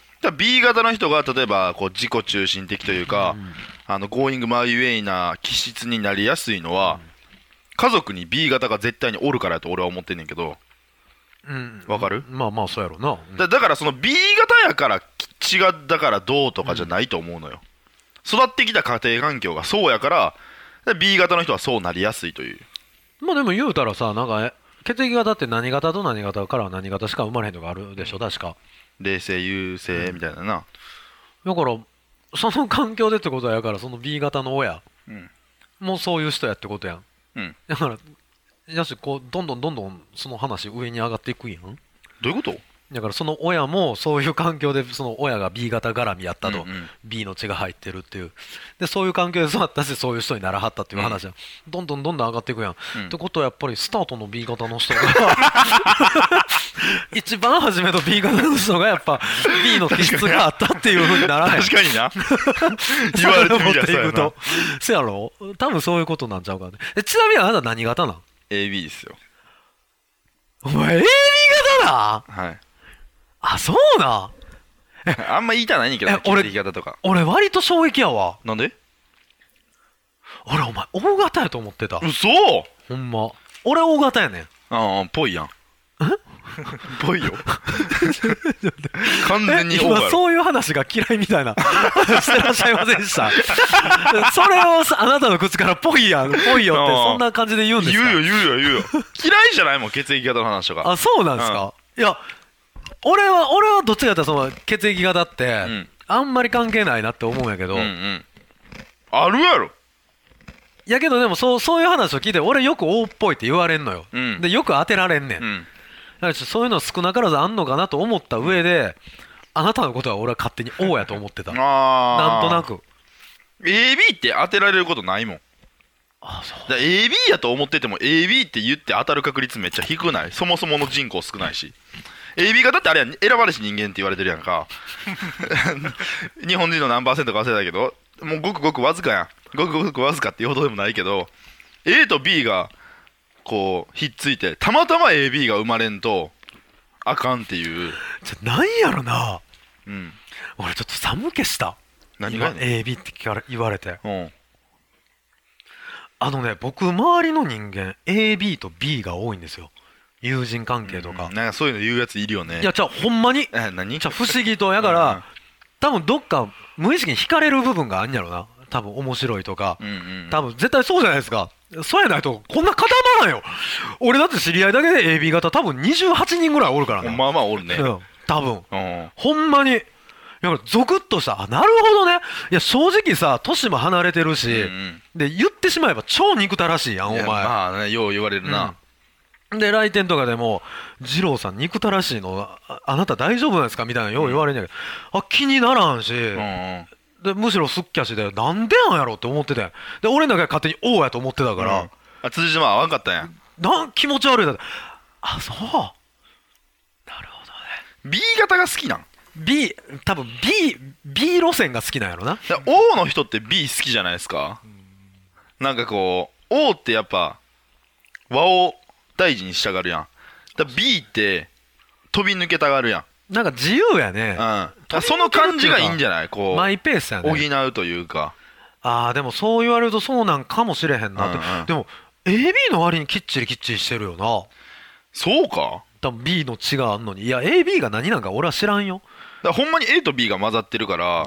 B 型の人が例えばこう自己中心的というか、 うんあのゴーイングマイウェイな気質になりやすいのは、家族に B 型が絶対におるからやと俺は思ってんねんけど、 うんわかる？ まあまあそうやろな、うんだだからその B 型やから血がだからどうとかじゃないと思うのよ、育ってきた家庭環境がそうやからで B 型の人はそうなりやすいという。 まあでも言うたらさなんかえ血液型って何型と何型からは何型しか生まれへんとかあるでしょ確か。 冷静優勢みたいなな、 だからその環境でってことやからその B 型の親うんもそういう人やってことやん。 うんだからやしこうどんどんどんどんその話上に上がっていくんやん。 どういうこと？ だからその親もそういう環境でその親が B 型絡みやったと、 うんうん、 B の血が入ってるっていうでそういう環境で育ったしそういう人にならはったっていう話は、うん、どんどんどんどん上がっていくやん、うん、ってことはやっぱりスタートの B 型の人が一番初めの B 型の人がやっぱ B の気質があったっていう風にならない確かにな言われてみたらそうやなせやろ多分そういうことなんちゃうかね。えちなみにあなた何型なん？ エービー ですよ。 お前 エービー 型な？ はいあ、そうな。 あんま言いたないねんけど、血液型とか。 俺割と衝撃やわ。 なんで？ 俺お前 O 型やと思ってた。 嘘？ ほんま俺 O 型やねん。 ああ、ぽいやん。ぽいよ。完全に O 型。 今そういう話が嫌いみたいなしてらっしゃいませんでした？それをあなたの口からぽいやん、ぽいよってそんな感じで言うんですか？ 言うよ言うよ言うよ。嫌いじゃないもん血液型の話とか。 あ、そうなんですか？うん、いや。俺は俺はどっちかというとその血液型って、うん、あんまり関係ないなって思うんやけど、うんうん、 あるやろ。 やけどでもそうそういう話を聞いて俺よく O っぽいって言われんのよ、うん、でよく当てられんねん、うん、だからそういうの少なからずあんのかなと思った上であなたのことは俺は勝手に O やと思ってた。なんとなくエービー って当てられることないもん。 あ、そうだ エービー やと思ってても エービー って言って当たる確率めっちゃ低ない。そもそもの人口少ないしエービー 型ってあれや選ばれし人間って言われてるやんか日本人の何パーセントか忘れたけどもうごくごくわずかやん。ごくごくわずかっていうほどでもないけど A と B がこうひっついてたまたま エービー が生まれんとあかんっていう。 じゃなんやろな、 うん、 俺ちょっと寒気した。 何がエービー って聞かれ言われて、 うん、 あのね僕周りの人間 エービー と B が多いんですよ。友人関係とか、 うん、なんかそういうの言うやついるよね。 いやじゃあほんまにえ何じゃ不思議とやから、うん、多分どっか無意識に惹かれる部分があんやろな。多分面白いとか、うんうん、多分絶対そうじゃないですか。そうやないとこんな固まらんよ。俺だって知り合いだけで エービー 型多分にじゅうはちにんぐらいおるからね。 まあまあおるね、 うん、多分、 うん、 ほんまにだからゾクッとした。あ、なるほどね。いや正直さ年も離れてるし、うんうん、で言ってしまえば超憎たらしいやんお前。 まあねよう言われるな、 うん、で来店とかでも二郎さん憎たらしいの あ, あなた大丈夫なんですかみたいなよう言われるんやけど、うん、あ気にならんし、うんうん、でむしろすっきゃしでなんでなんやろって思ってて、で俺の中で勝手に王やと思ってたから、うん、 あ辻島は分かったんやなん気持ち悪いだって。あそうなるほどね。 B 型が好きなん B 多分 B, B 路線が好きなんやろな。 O の人って B 好きじゃないですか。なんかこう O ってやっぱ和を大事にしたがるやん。だ B って飛び抜けたがるやん。 なんか自由やね、 うん、その感じがいいんじゃない？こうマイペースやね。 補うというか。 ああでもそう言われるとそうなんかもしれへんなって、うんうん、でも エービー の割にきっちりきっちりしてるよな。 そうか。 多分 B の血があんのに。いや エービー が何なんか俺は知らんよ。 だからほんまに A と B が混ざってるから、うん、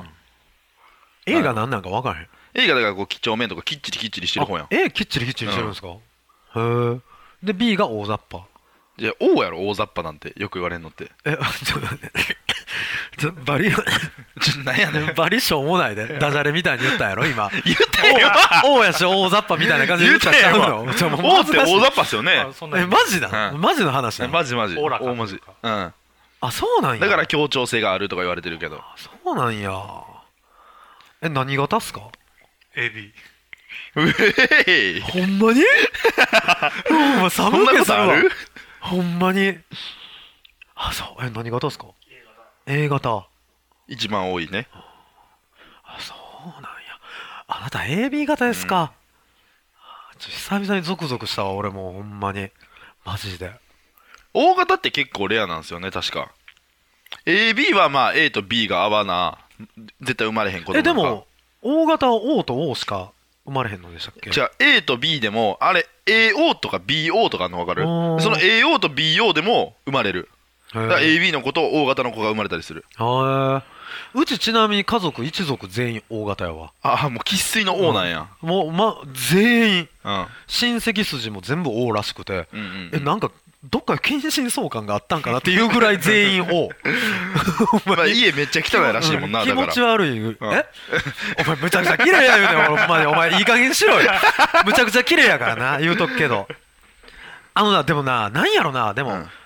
A が何なんか分からへん。 A がだからこう几帳面とかきっちりきっちりしてる方やん。 A きっちりきっちりしてるんですか、うん、へえ。で B が大雑把。 いや O やろ大雑把なんてよく言われんのって。 えちょっと待ってちょバリ何やねんバリしょうもないでダジャレみたいに言ったんやろ今。 言ったよ王やし大雑把みたいな感じで言っちゃったの。 王って大雑把っすよね。 えマジだ、うん、マジの話だ。 マジマジ大文字。うん。 あそうなんや。 だから協調性があるとか言われてるけど。 そうなんや。え何型っすか？ エービー。 うえーほんまにお前寒気するわ。ほんまに。あそうえ何型っすか？ A 型一番多いね。 あそうなんや。あなた エービー 型ですか、うん、ちょ久々にゾクゾクしたわ俺もほんまにマジで。 O 型って結構レアなんですよね確か。 エービー はまあ A と B が合わな絶対生まれへん子供なんか。 えでも O 型は O と O しか生まれへんのでしたっけ？ じゃあ A と B でもあれ エーオー とか ビーオー とかあるの分かる？その エーオー と ビーオー でも生まれる。だから エービー の子と O 型の子が生まれたりする。 はいうちちなみに家族一族全員 O 型やわ。 ああもう生粋の O なんや、 うん、もうま全員、 うん、親戚筋も全部 O らしくて、 うんうん、 えなんかどっか近親相関があったんかなっていうぐらい全員 O まあ家めっちゃ汚いらしいもんな、うん、だから気持ち悪い、うん、えお前むちゃくちゃ綺麗や言うねんお前お前いい加減しろよむちゃくちゃ綺麗やからな言うとくけどあのなでもななんやろなでも、うん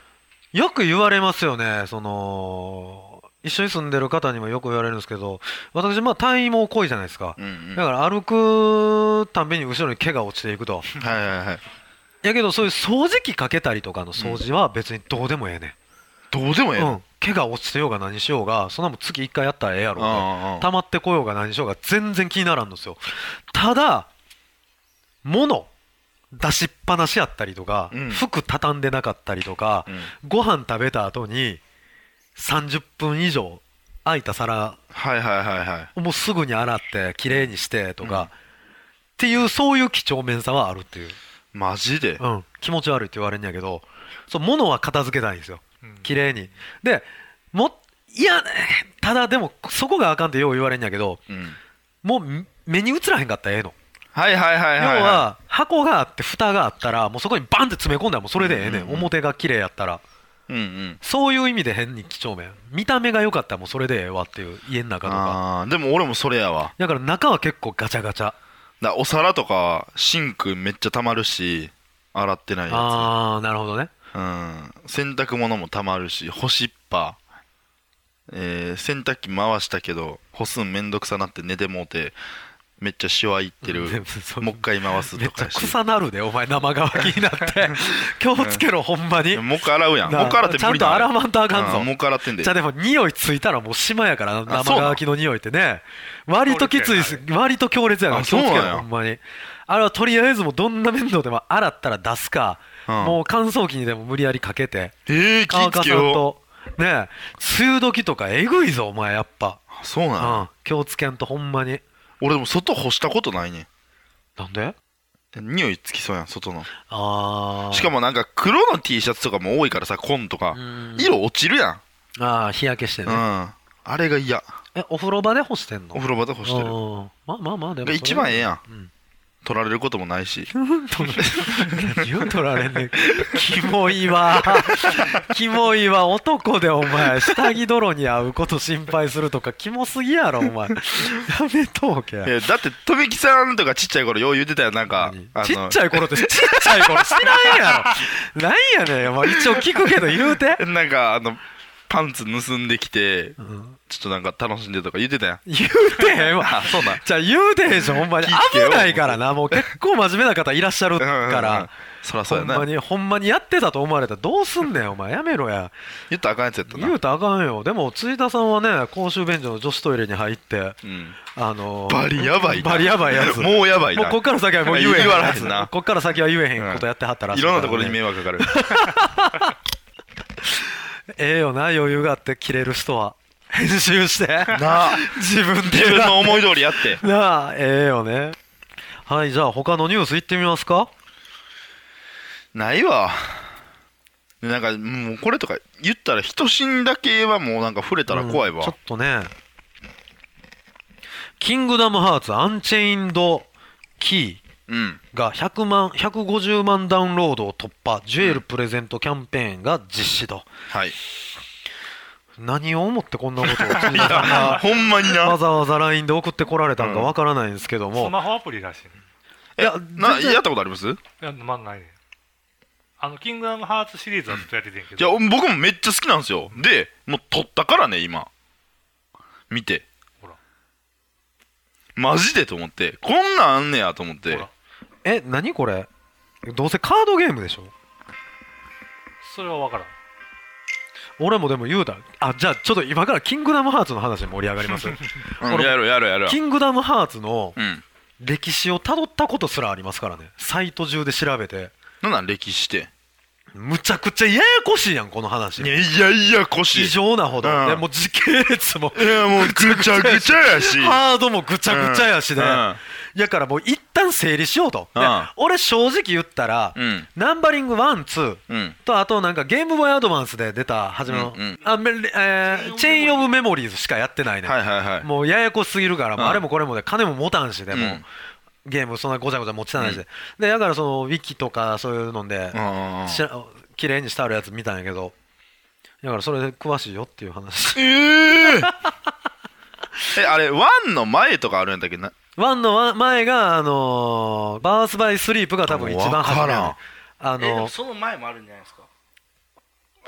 よく言われますよね。その一緒に住んでる方にもよく言われるんですけど、私まあ体毛濃いじゃないですか、 うんうん、 だから歩くたんびに後ろに毛が落ちていくとはいはいはい。 やけどそういう掃除機かけたりとかの掃除は別にどうでもええねん、 どうでもええ、 うん、毛が落ちてようが何しようがそんなもん月いっかいやったらええやろうが溜まってこようが何しようが全然気にならんのですよ。ただ物出しっぱなしやったりとか、うん、服畳んでなかったりとか、うん、ご飯食べた後にさんじゅっぷん以上空いた皿、 はいはいはいはい、 もうすぐに洗ってきれいにしてとか、うん、っていうそういう几帳面さはあるっていう。 マジで、 うん、気持ち悪いって言われるんやけど、そう物は片付けたいんですよ、きれいに。でもいやただでもそこがあかんってよう言われるんやけど、うん、もう目に映らへんかったらええの。 はいはいはいはい、はい、 要は箱があって蓋があったらもうそこにバンって詰め込んだらもうそれでええねん、うんうん、表が綺麗やったら、うんうん、そういう意味で変に几帳面、見た目が良かったらもうそれでええわっていう、家の中とか。 あでも俺もそれやわ。 だから中は結構ガチャガチャだ、お皿とかシンクめっちゃ溜まるし洗ってないやつ。 ああなるほどね、 うん、洗濯物も溜まるし、干しっぱ、えー、洗濯機回したけど干すんめんどくさなって寝てもうてめっちゃシワいってる、うん、もう一回回すとかし。 めっちゃ臭なるでお前生乾きになって気をつけろ、うん、ほんまに。 もう一回洗うやん。もう一回洗って無理な。 ちゃんと洗わんとあかんぞ、 うん、もう一回洗ってんで。 じゃあでも匂いついたらもう島やから生乾きの匂いってね、割ときついです、割と強烈やから気をつけろほんまに。あれはとりあえずもうどんな面倒でも洗ったら出すか、うん、もう乾燥機にでも無理やりかけて、 えー、気ぃつけようねえ、梅雨時とかえぐいぞお前やっぱ。 そうなの、 うん、気をつけんとほんまに。 俺でも外干したことないねん。 なんで？ 匂いつきそうやん外の。 あしかもなんか黒の T シャツとかも多いからさ、紺とか色落ちるやん。 ああ日焼けしてね、うん、 あれが嫌。 えお風呂場で干してんの？ お風呂場で干してる。 まあまあまあでも一番ええやん、うん、取られることもないし。 何を取られんねん。キモいわキモいわ。男でお前下着泥に遭うこと心配するとかキモすぎやろお前。やめとうけ。 だって富木さんとかちっちゃい頃よう言ってたよ。なんかちっちゃい頃ってちっちゃい頃知らんやろ。なんやねん、まあ、一応聞くけど言うて。 なんかあのパンツ盗んできて、うん、ちょっとなんか楽しんでとか言ってたやん。 言うてへんわ。 あ、そうなん。 じゃあ言うてへんし、ほんまに危ないからな。もう結構真面目な方いらっしゃるから。うんうんうん、 そらそうやな。 ほんまにほんまにやってたと思われたらどうすんねんお前。やめろや。 言ったらあかんやつやったな。 言うたらあかんよ。でも辻田さんはね、公衆便所の女子トイレに入って、うん、あのー、 バリやばいバリやばいやつ。 もうやばいな。 もうこっから先はもう言えへん。 言わないな。 こっから先は言えへんことやってはったらしい、 ね、うん、いろんなところに迷惑かかる。 ええよな、余裕があって切れる人は編集してなあ自分で自分の思い通りやってなあ、ええよね。はい、じゃあ他のニュースいってみますか。 ないわ。なんかもうこれとか言ったら人死んだ系はもうなんか触れたら怖いわ、うん、 ちょっとね。キングダムハーツアンチェインドキーがひゃくまんひゃくごじゅうまんダウンロードを突破、ジュエルプレゼントキャンペーンが実施と、 はい、 何を思ってこんなことを辻田さんがほんまになわざわざ ライン で送ってこられたんかわからないんですけども、 スマホアプリらしい、ね、 いやなやったことあります？いやまだないね。あのキングダムハーツシリーズはずっとやっててんけど、いや僕もめっちゃ好きなんですよ。でもう撮ったからね今見て、ほらマジでと思って、こんなんあんねやと思って。 え、何これ、どうせカードゲームでしょ。 それは分からん。 俺もでも言うた。あ、じゃあちょっと今からキングダムハーツの話で盛り上がります、うん、 俺やるやるやる。 キングダムハーツの歴史をたどったことすらありますからね。サイト中で調べて。 なんなん歴史って。 むちゃくちゃややこしいやんこの話。 いやいやいやこしい。 異常なほど、うん、でもう時系列もいやもうぐちゃぐちゃやしハードもぐちゃぐちゃやしで、うんうん、やからもう一旦整理しようと、うん、俺正直言ったら、うん、ナンバリングワン、ツー、うん、とあとなんかゲームボーイアドバンスで出た初めの、うんうん、あえー、チェインオブメモリーズしかやってないね、 はいはいはい、 もうややこしすぎるから、うん、もうあれもこれもで金も持たんしでも、うんゲームそんなごちゃごちゃ持ちたないしで、うん、でだからそのウィキとかそういうのできれいにしてあるやつ見たんやけど、だからそれで詳しいよっていう話。 えー、えあれワンの前とかあるんだっけな。 ワンの前があのー、バースバイスリープが多分一番初めやね。 あのー、えでもその前もあるんじゃないですか。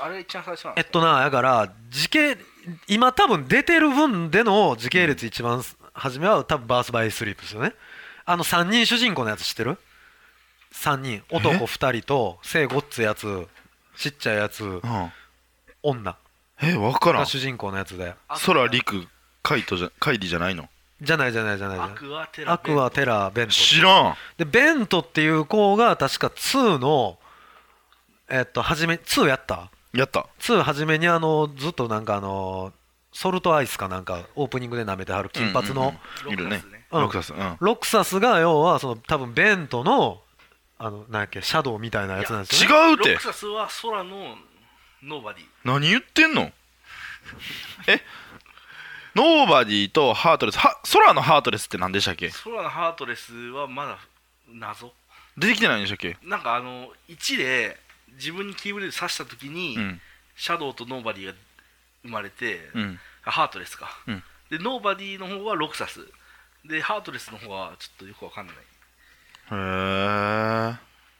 あれ一番最初なんえっとなだから時系今多分出てる分での時系列一番初めは多分バースバイスリープですよね。あのさんにん主人公のやつ知ってる？さんにん男ふたりと背ごっついやつちっちゃいやつ、うん、女え分からんが主人公のやつで空陸海斗じゃ海里じゃないの？ じゃないじゃないじゃないじゃないアクアテラアクアテラベント知らんでベントっていう子が確かにのえっと初めにやったやったに初めにあのずっとなんかあのソルトアイスかなんかオープニングで舐めてはる金髪の、 うんうんうん、いるねロクサス、うん、ロクサスが要はその多分ベントのあのなんやっけシャドウみたいなやつなんですよね。 違うってロクサスは空のノーバディ。 何言ってんのえノーバディとハートレスは空のハートレスって何でしたっけ？ 空のハートレスはまだ謎出てきてないんでしたっけ？ なんかあのいちで自分にキーブレード刺した時に、うん、シャドウとノーバディが生まれて、うん、ハートレスか、うん、でノーバディの方はロクサスでハートレスの方はちょっとよくわかんない。 へー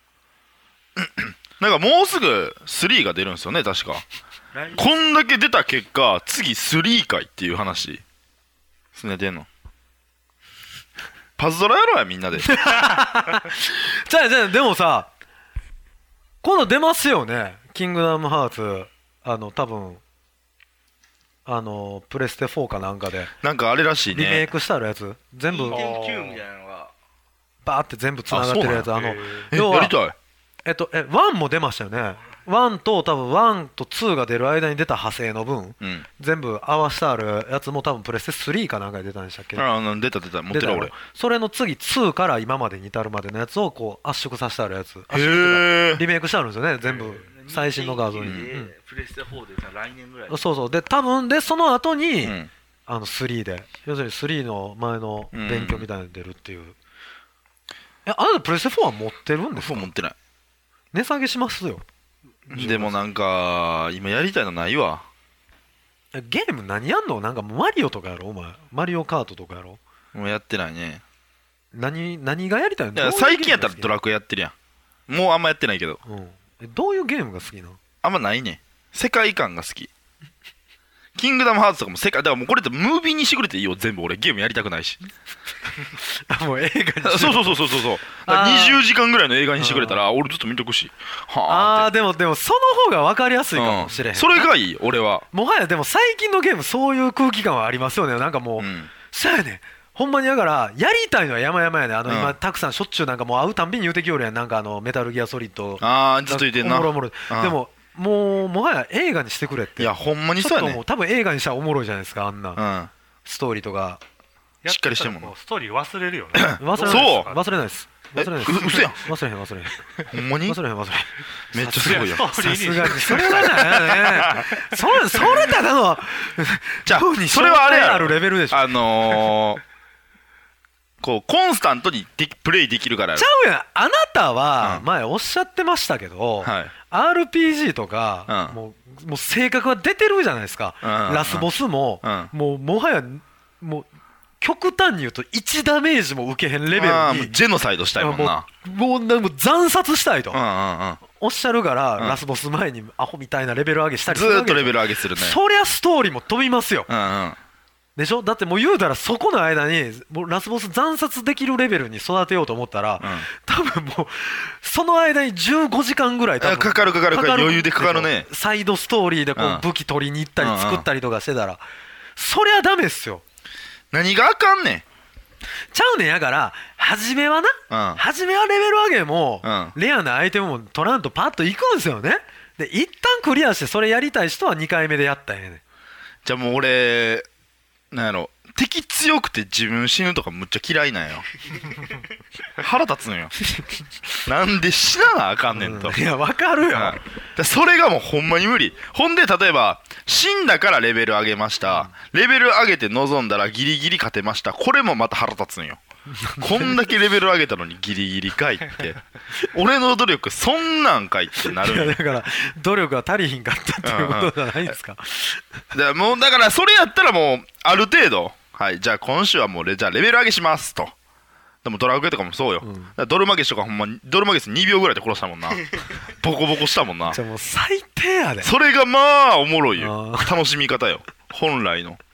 なんかもうすぐスリーが出るんですよね確か。こんだけ出た結果次スリーかいっていう話ですね。出んのパズドラやろうやみんなでじゃあじゃあでもさ今度出ますよねキングダムハーツ。あの多分あのプレステフォーかなんかでなんかあれらしいねリメイクしてあるやつ全部にてんきゅう みたいなのがバーって全部つながってるやつ。あの要はやりたいえっとえワンも出ましたよね。ワンと多分ワンとツーが出る間に出た派生の分、うん、全部合わせてあるやつも多分プレステスリーかなんかで出たんでしたっけ？ ああ出た出た持ってる俺。 それの次ツーから今までに至るまでのやつをこう圧縮させてあるやつ。 へえ。 リメイクしてあるんですよね全部最新の画像に。 プレステフォーで来年ぐらい。 そうそうで多分でその後に、うん、あのスリーで要するにスリーの前の勉強みたいなの出るっていう。うん、えあなたプレステフォーは持ってるんですか？ 持ってない。 値下げしますよ。 でもなんか今やりたいのないわ。 ゲーム何やんの？なんかマリオとかやろお前。マリオカートとかやろ。 もうやってないね。 何何がやりたいの？ いや最近やったらドラクエやってるやん。もうあんまやってないけど、 うん、えどういうゲームが好きなの？ あんまないね。世界観が好きキングダムハーツとかも世界だからもうこれってムービーにしてくれていいよ全部。俺ゲームやりたくないしあもう映画にしてそうそうそうそうそうにじゅうじかんぐらいの映画にしてくれたら俺ずっと見とくし。 はあでもでもその方が分かりやすいかもしれへん、うん、 それがいい俺は。 もはやでも最近のゲームそういう空気感はありますよね。なんかもう、うん、そうやねほんまにだからやりたいのは山々やね。あの今、うん、たくさんしょっちゅうなんかもう会うたんびに言うてきよるやん。なんかあのメタルギアソリッドああずっと言ってんな。 おもろおもろでももうもはや映画にしてくれって。 いやほんまにそうやね。 ちょっともう多分映画にしたらおもろいじゃないですかあんな、うん、ストーリーとかしっかりしてるもん。 ストーリー忘れるよね忘れないです忘れないです忘れないです。 嘘やん忘れへん忘れへんほんまに忘れへん忘れへん。 めっちゃすごいよさすがにそれはねそれそれただのじゃあそれはあれやあるレベルでしょ。 あのーこうコンスタントにプレイできるからちゃうやん。あなたは前おっしゃってましたけど、うんはい、アールピージー とか、うん、もうもう性格は出てるじゃないですか、うん、ラスボスも、うん、もうもはやもう極端に言うといちダメージも受けへんレベルにジェノサイドしたいもんな。 もうもうもう惨殺したいと、うんうんうん、おっしゃるから、うん、ラスボス前にアホみたいなレベル上げしたりするわけ。 ずっとレベル上げするね。 そりゃストーリーも飛びますよ、うんうんでしょ。だってもう言うたらそこの間にもうラスボス惨殺できるレベルに育てようと思ったら、うん、多分もうその間にじゅうごじかんぐらい多分かかるかかるかかる余裕でかかるね。 サイドストーリーでこう武器取りに行ったり作ったりとかしてたら、うんうん、そりゃダメっすよ。 何があかんねん。 ちゃうねんやから初めはな、うん、初めはレベル上げも、うん、レアなアイテムも取らんとパッといくんですよね。で一旦クリアしてそれやりたい人はにかいめでやったんやねん。 じゃあもう俺なんやろ敵強くて自分死ぬとかむっちゃ嫌いなんよ腹立つのよなんで死ななあかんねんと、 うん、いやわかるよ、 うん、それがもうほんまに無理。ほんで例えば死んだからレベル上げました、うん、レベル上げて臨んだらギリギリ勝てました。これもまた腹立つのよこんだけレベル上げたのにギリギリかいって俺の努力そんなんかいってなるんよ。 いやだから努力が足りひんかったっていうことじゃないですか、 うんうん、だからもうだからそれやったらもうある程度はいじゃあ今週はもうレじゃあレベル上げしますとでもドラクエとかもそうよ、 うん、 だからドルマゲスとかほんまドルマゲスにびょうぐらいで殺したもんなボコボコしたもんな。 じゃあもう最低やで。 それがまあおもろいよ、楽しみ方よ本来の。違う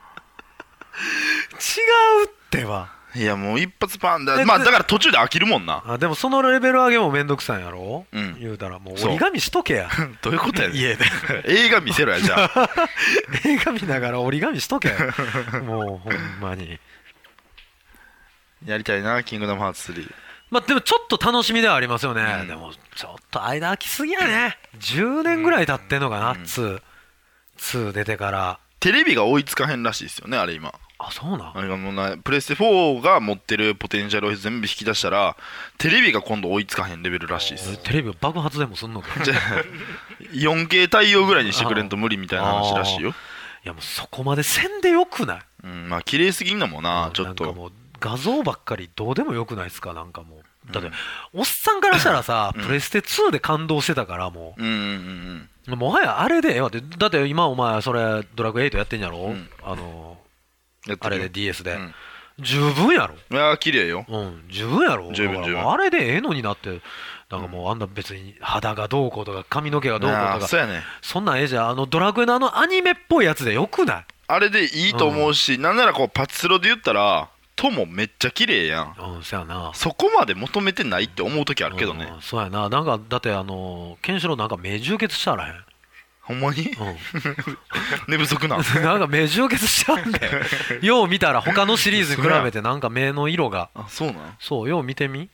ってば。 いやもう一発パンだ、まあだから途中で飽きるもんな。 あでもそのレベル上げもめんどくさいんやろ、 うん、 言うたらもう折り紙しとけやどういうことやねん家で映画見せろやじゃあ映画見ながら折り紙しとけもうほんまにやりたいなキングダムハーツスリー。 まあでもちょっと楽しみではありますよね、うん、でもちょっと間空きすぎやね。じゅうねんぐらい経ってんのかな、うん、ツー、ツー出てから。 テレビが追いつかへんらしいですよねあれ今。 あそうなん。 あれがもうなプレステフォーが持ってるポテンシャルを全部引き出したらテレビが今度追いつかへんレベルらしいです。 テレビ爆発でもすんのかじゃあ よんケー 対応ぐらいにしてくれんと無理みたいな話らしいよ。 いやもうそこまでせんでよくない？ うん、まあ綺麗すぎんのもな、ちょっと。 なんかもう画像ばっかりどうでもよくないですか。なんかもうだって、うん、おっさんからしたらさ、うん、プレステツーで感動してたからもう、うんうんうん、もはやあれでええわって。だって今お前それドラクエエイトやってんやろ、うん、あのあれで ディーエス で、うん、十分やろ。 いや綺麗よ、 うん、十分やろ。 十分十分。 あれでええのになって。なんかもうあんな別に肌がどうこうとか髪の毛がどうこうとかそ, うや、ね、 そんなんええじゃん。あのドラクエのあのアニメっぽいやつでよくない？ あれでいいと思うし、うん、なんならこうパチスロで言ったらともめっちゃ綺麗やん、 うん、そやな。 そこまで求めてないって思う時あるけどね、 うん、そうやな。なんかだってあのケンシロウなんか目充血したらへん？ ほんまに、うん、寝不足ななんか目充血しちゃうんでよう見たら他のシリーズに比べてなんか目の色があそうなん。 そうよう見てみ、うん、ね、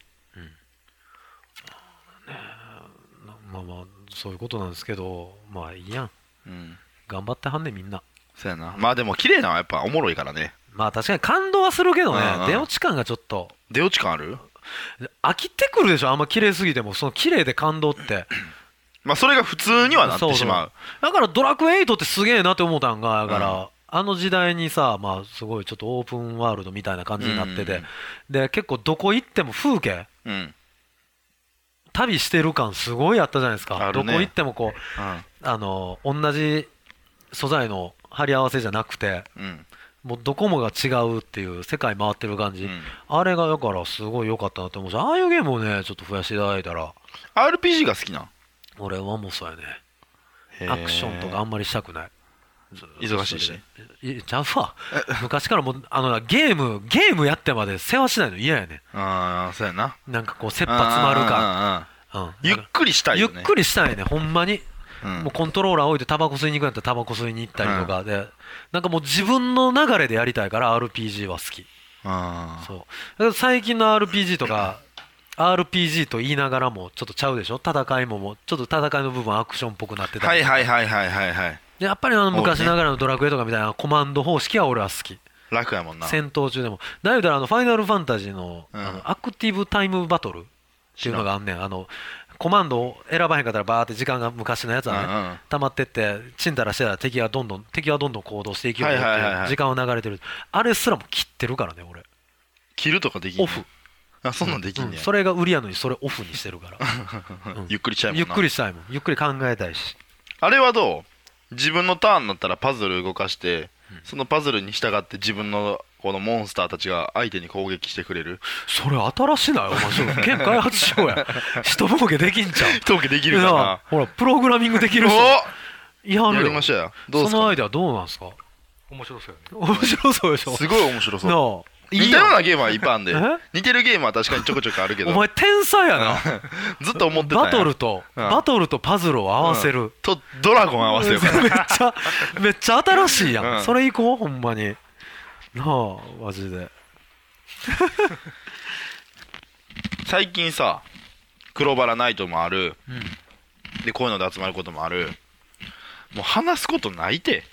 まあまあそういうことなんですけど、まあいいやん、うん、頑張ってはんねみんな。 そうやな。まあでも綺麗なのはやっぱおもろいからね。 まあ確かに感動はするけどね、うんうん、出落ち感がちょっと。 出落ち感ある？ 飽きてくるでしょ、あんま綺麗すぎても。その綺麗で感動ってまあそれが普通にはなってしまう。 そうそう。だからドラクエエイトってすげえなって思ったんが、だから、うん、あの時代にさ、まあすごいちょっとオープンワールドみたいな感じになってて、うんうん、で結構どこ行っても風景、うん、旅してる感すごいあったじゃないですか、ね、どこ行ってもこう、うん、あの同じ素材の貼り合わせじゃなくて、うん、もうどこもが違うっていう世界回ってる感じ、うん、あれがだからすごい良かったなと思うし、ああいうゲームをねちょっと増やしていただいたら。 アールピージー が好きなん？ 俺はもうそうやね。アクションとかあんまりしたくない。 忙しいしいちゃうわ昔からもうあのゲームゲームやってまで世話しないの嫌やね。 ああそうやな。 なんかこう切羽詰まるか、 うん、ゆっくりしたいよね。 ゆっくりしたいねほんまに、うん、もうコントローラー置いてタバコ吸いに行くんやったらタバコ吸いに行ったりとかで、うん、なんかもう自分の流れでやりたいから アールピージー は好き。あそうだけど最近の アールピージー とかアールピージー と言いながらもちょっとちゃうでしょ。戦いももうちょっと戦いの部分アクションっぽくなってたり、 はいはいはいはいはいはい。 でやっぱりあの昔ながらのドラクエとかみたいなコマンド方式は俺は好き。 楽やもんな。 戦闘中でもだいぶあのファイナルファンタジー の,、うん、あのアクティブタイムバトルっていうのがあんねん。あのコマンドを選ばへんかったらバーって時間が昔のやつはね、うんうん、溜まってってちんたらしてたら敵はどんどん敵はどんどん行動していきようって、はいはいはいはい、時間を流れてる。あれすらも切ってるからね俺。 切るとかできんの？ オフ。 あそんなんできんねや、 うん、それが売りやのにそれオフにしてるから、 うん、ゆっくりしたいもんな。 ゆっくりしたいもん。ゆっくり考えたいし。 あれはどう？自分のターンになったらパズル動かして、うん、そのパズルに従って自分のこのモンスターたちが相手に攻撃してくれる。 それ新しいなよお前。それ剣開発しようや人ボケできんちゃう？ 人ボケできるかな。 ほらプログラミングできる人いややりましたよ。どうですか？ そのアイデアどうなんですか？ 面白そうやね。面白そうでしょ。 すごい面白そう。似たようなゲームはいっぱいあるんで。似てるゲームは確かにちょこちょこあるけど。 お前天才やなずっと思ってたんや。 バトルと、うん、バトルとパズルを合わせる、うん、 とドラゴン合わせるからめっちゃめっちゃ新しいやん、うん、それいこうほんまになあマジで最近さ黒バラナイトもある、うん、でこういうので集まることもある。もう話すことないて。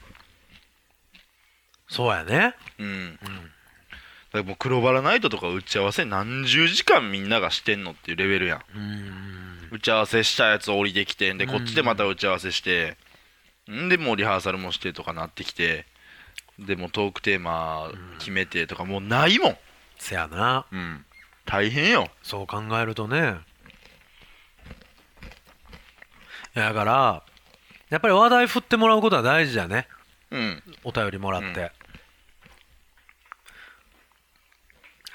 そうやね。 うん、うん、だからもう黒バラナイトとか打ち合わせ何十時間みんながしてんのっていうレベルやん。うん、打ち合わせしたやつ降りてきてんでこっちでまた打ち合わせしてんでもうリハーサルもしてとかなってきてでもトークテーマ決めてとかもうないもん。 せやな。 うん大変よ。 そう考えるとね。だからやっぱり話題振ってもらうことは大事だね。うんお便りもらって、うん、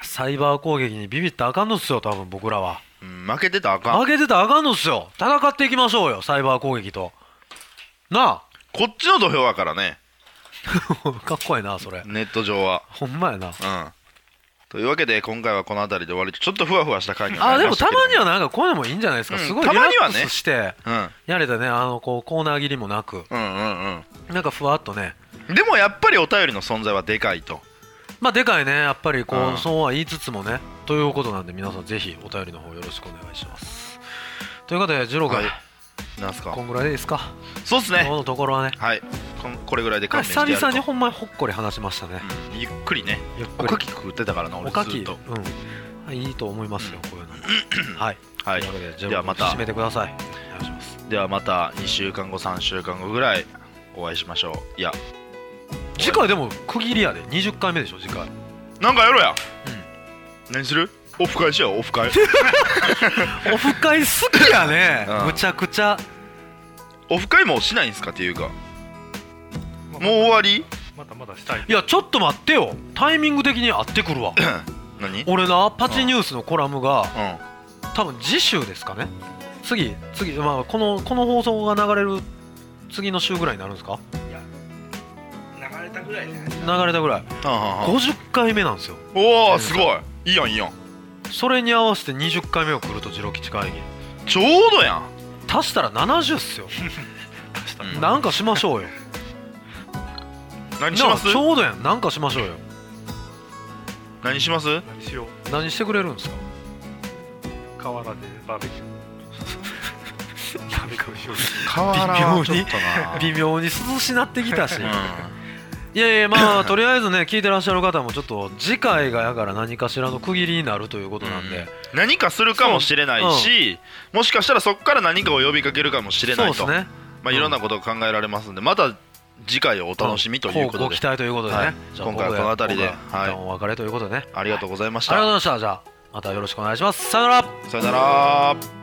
サイバー攻撃にビビったらあかんのっすよ多分僕らは、 うん、負けてたらあかん。 負けてたらあかんのっすよ。戦っていきましょうよサイバー攻撃となこっちの土俵やからねあかっこいいなそれネット上は。 ほんまやな。 うんというわけで今回はこの辺りで終わり。ちょっとふわふわした回にはなあでもりましたけどたまにはなんかこういうのもいいんじゃないですか、 うんすごいリラックたまにはねスしてうんやれたね、あのこうコーナー切りもなくうんうんなんかふわっとね。 うんでもやっぱりお便りの存在はでかいと。 まあでかいねやっぱりこう、 うんそうは言いつつもねということなんで皆さんぜひお便りの方よろしくお願いします。ということでジロー君、 はいなんすか。 こんぐらいでいいですか。 そうっすね今日のところはねはいこんこれぐらいで勘弁してやると久々にほんまにほっこり話しましたね、 うんゆっくりねゆっくりおかき食ってたからな俺おかきずっとうんいいと思いますよ、こういうのはいはいというわけでジローではまた君締めてください。お願いします。 ではまたにしゅうかんごさんしゅうかんごぐらいお会いしましょう。いや次回でも区切りやでにじゅっかいめでしょ次回。 なんかやろうや、うん、何するオフ会しようオフ会オフ会好きやね、 うんむちゃくちゃ。 オフ会もしないんすかっていうかもう終わりまたまだしたい。 いやちょっと待ってよタイミング的に合ってくるわ何俺なパチニュースのコラムがうん多分次週ですかね。次次、まあ、このこの放送が流れる次の週ぐらいになるんですか。 流れたぐらいじゃない流れたぐらいはんはんはんごじゅっかいめなんですよ。 おおすごいいいやんいいやんそれに合わせてにじゅっかいめを来るとジロ吉会議ちょうどやん足したらななじゅうっすようんなんかしましょうよ。 何しますなあちょうどやんなんかしましょうよ。 何します何しよう。 何してくれるんですか。 河原でバーベキュー。バーベキューしよう。 河原はちょっとな微妙に涼しなってきたし、 ういやいやまあとりあえずね聞いてらっしゃる方もちょっと次回がやから何かしらの区切りになるということなんで、 ん何かするかもしれないし、もしかしたらそこから何かを呼びかけるかもしれないと、 そうですね、 まあ、いろんなことが考えられますんでまた次回をお楽しみということで、 ご期待ということでね、 はいじゃあ今回はこの辺りで僕が一旦お別れということでね、 ありがとうございましありがとうた。 ございました。じゃあまたよろしくお願いします。さよなら。 さよなら。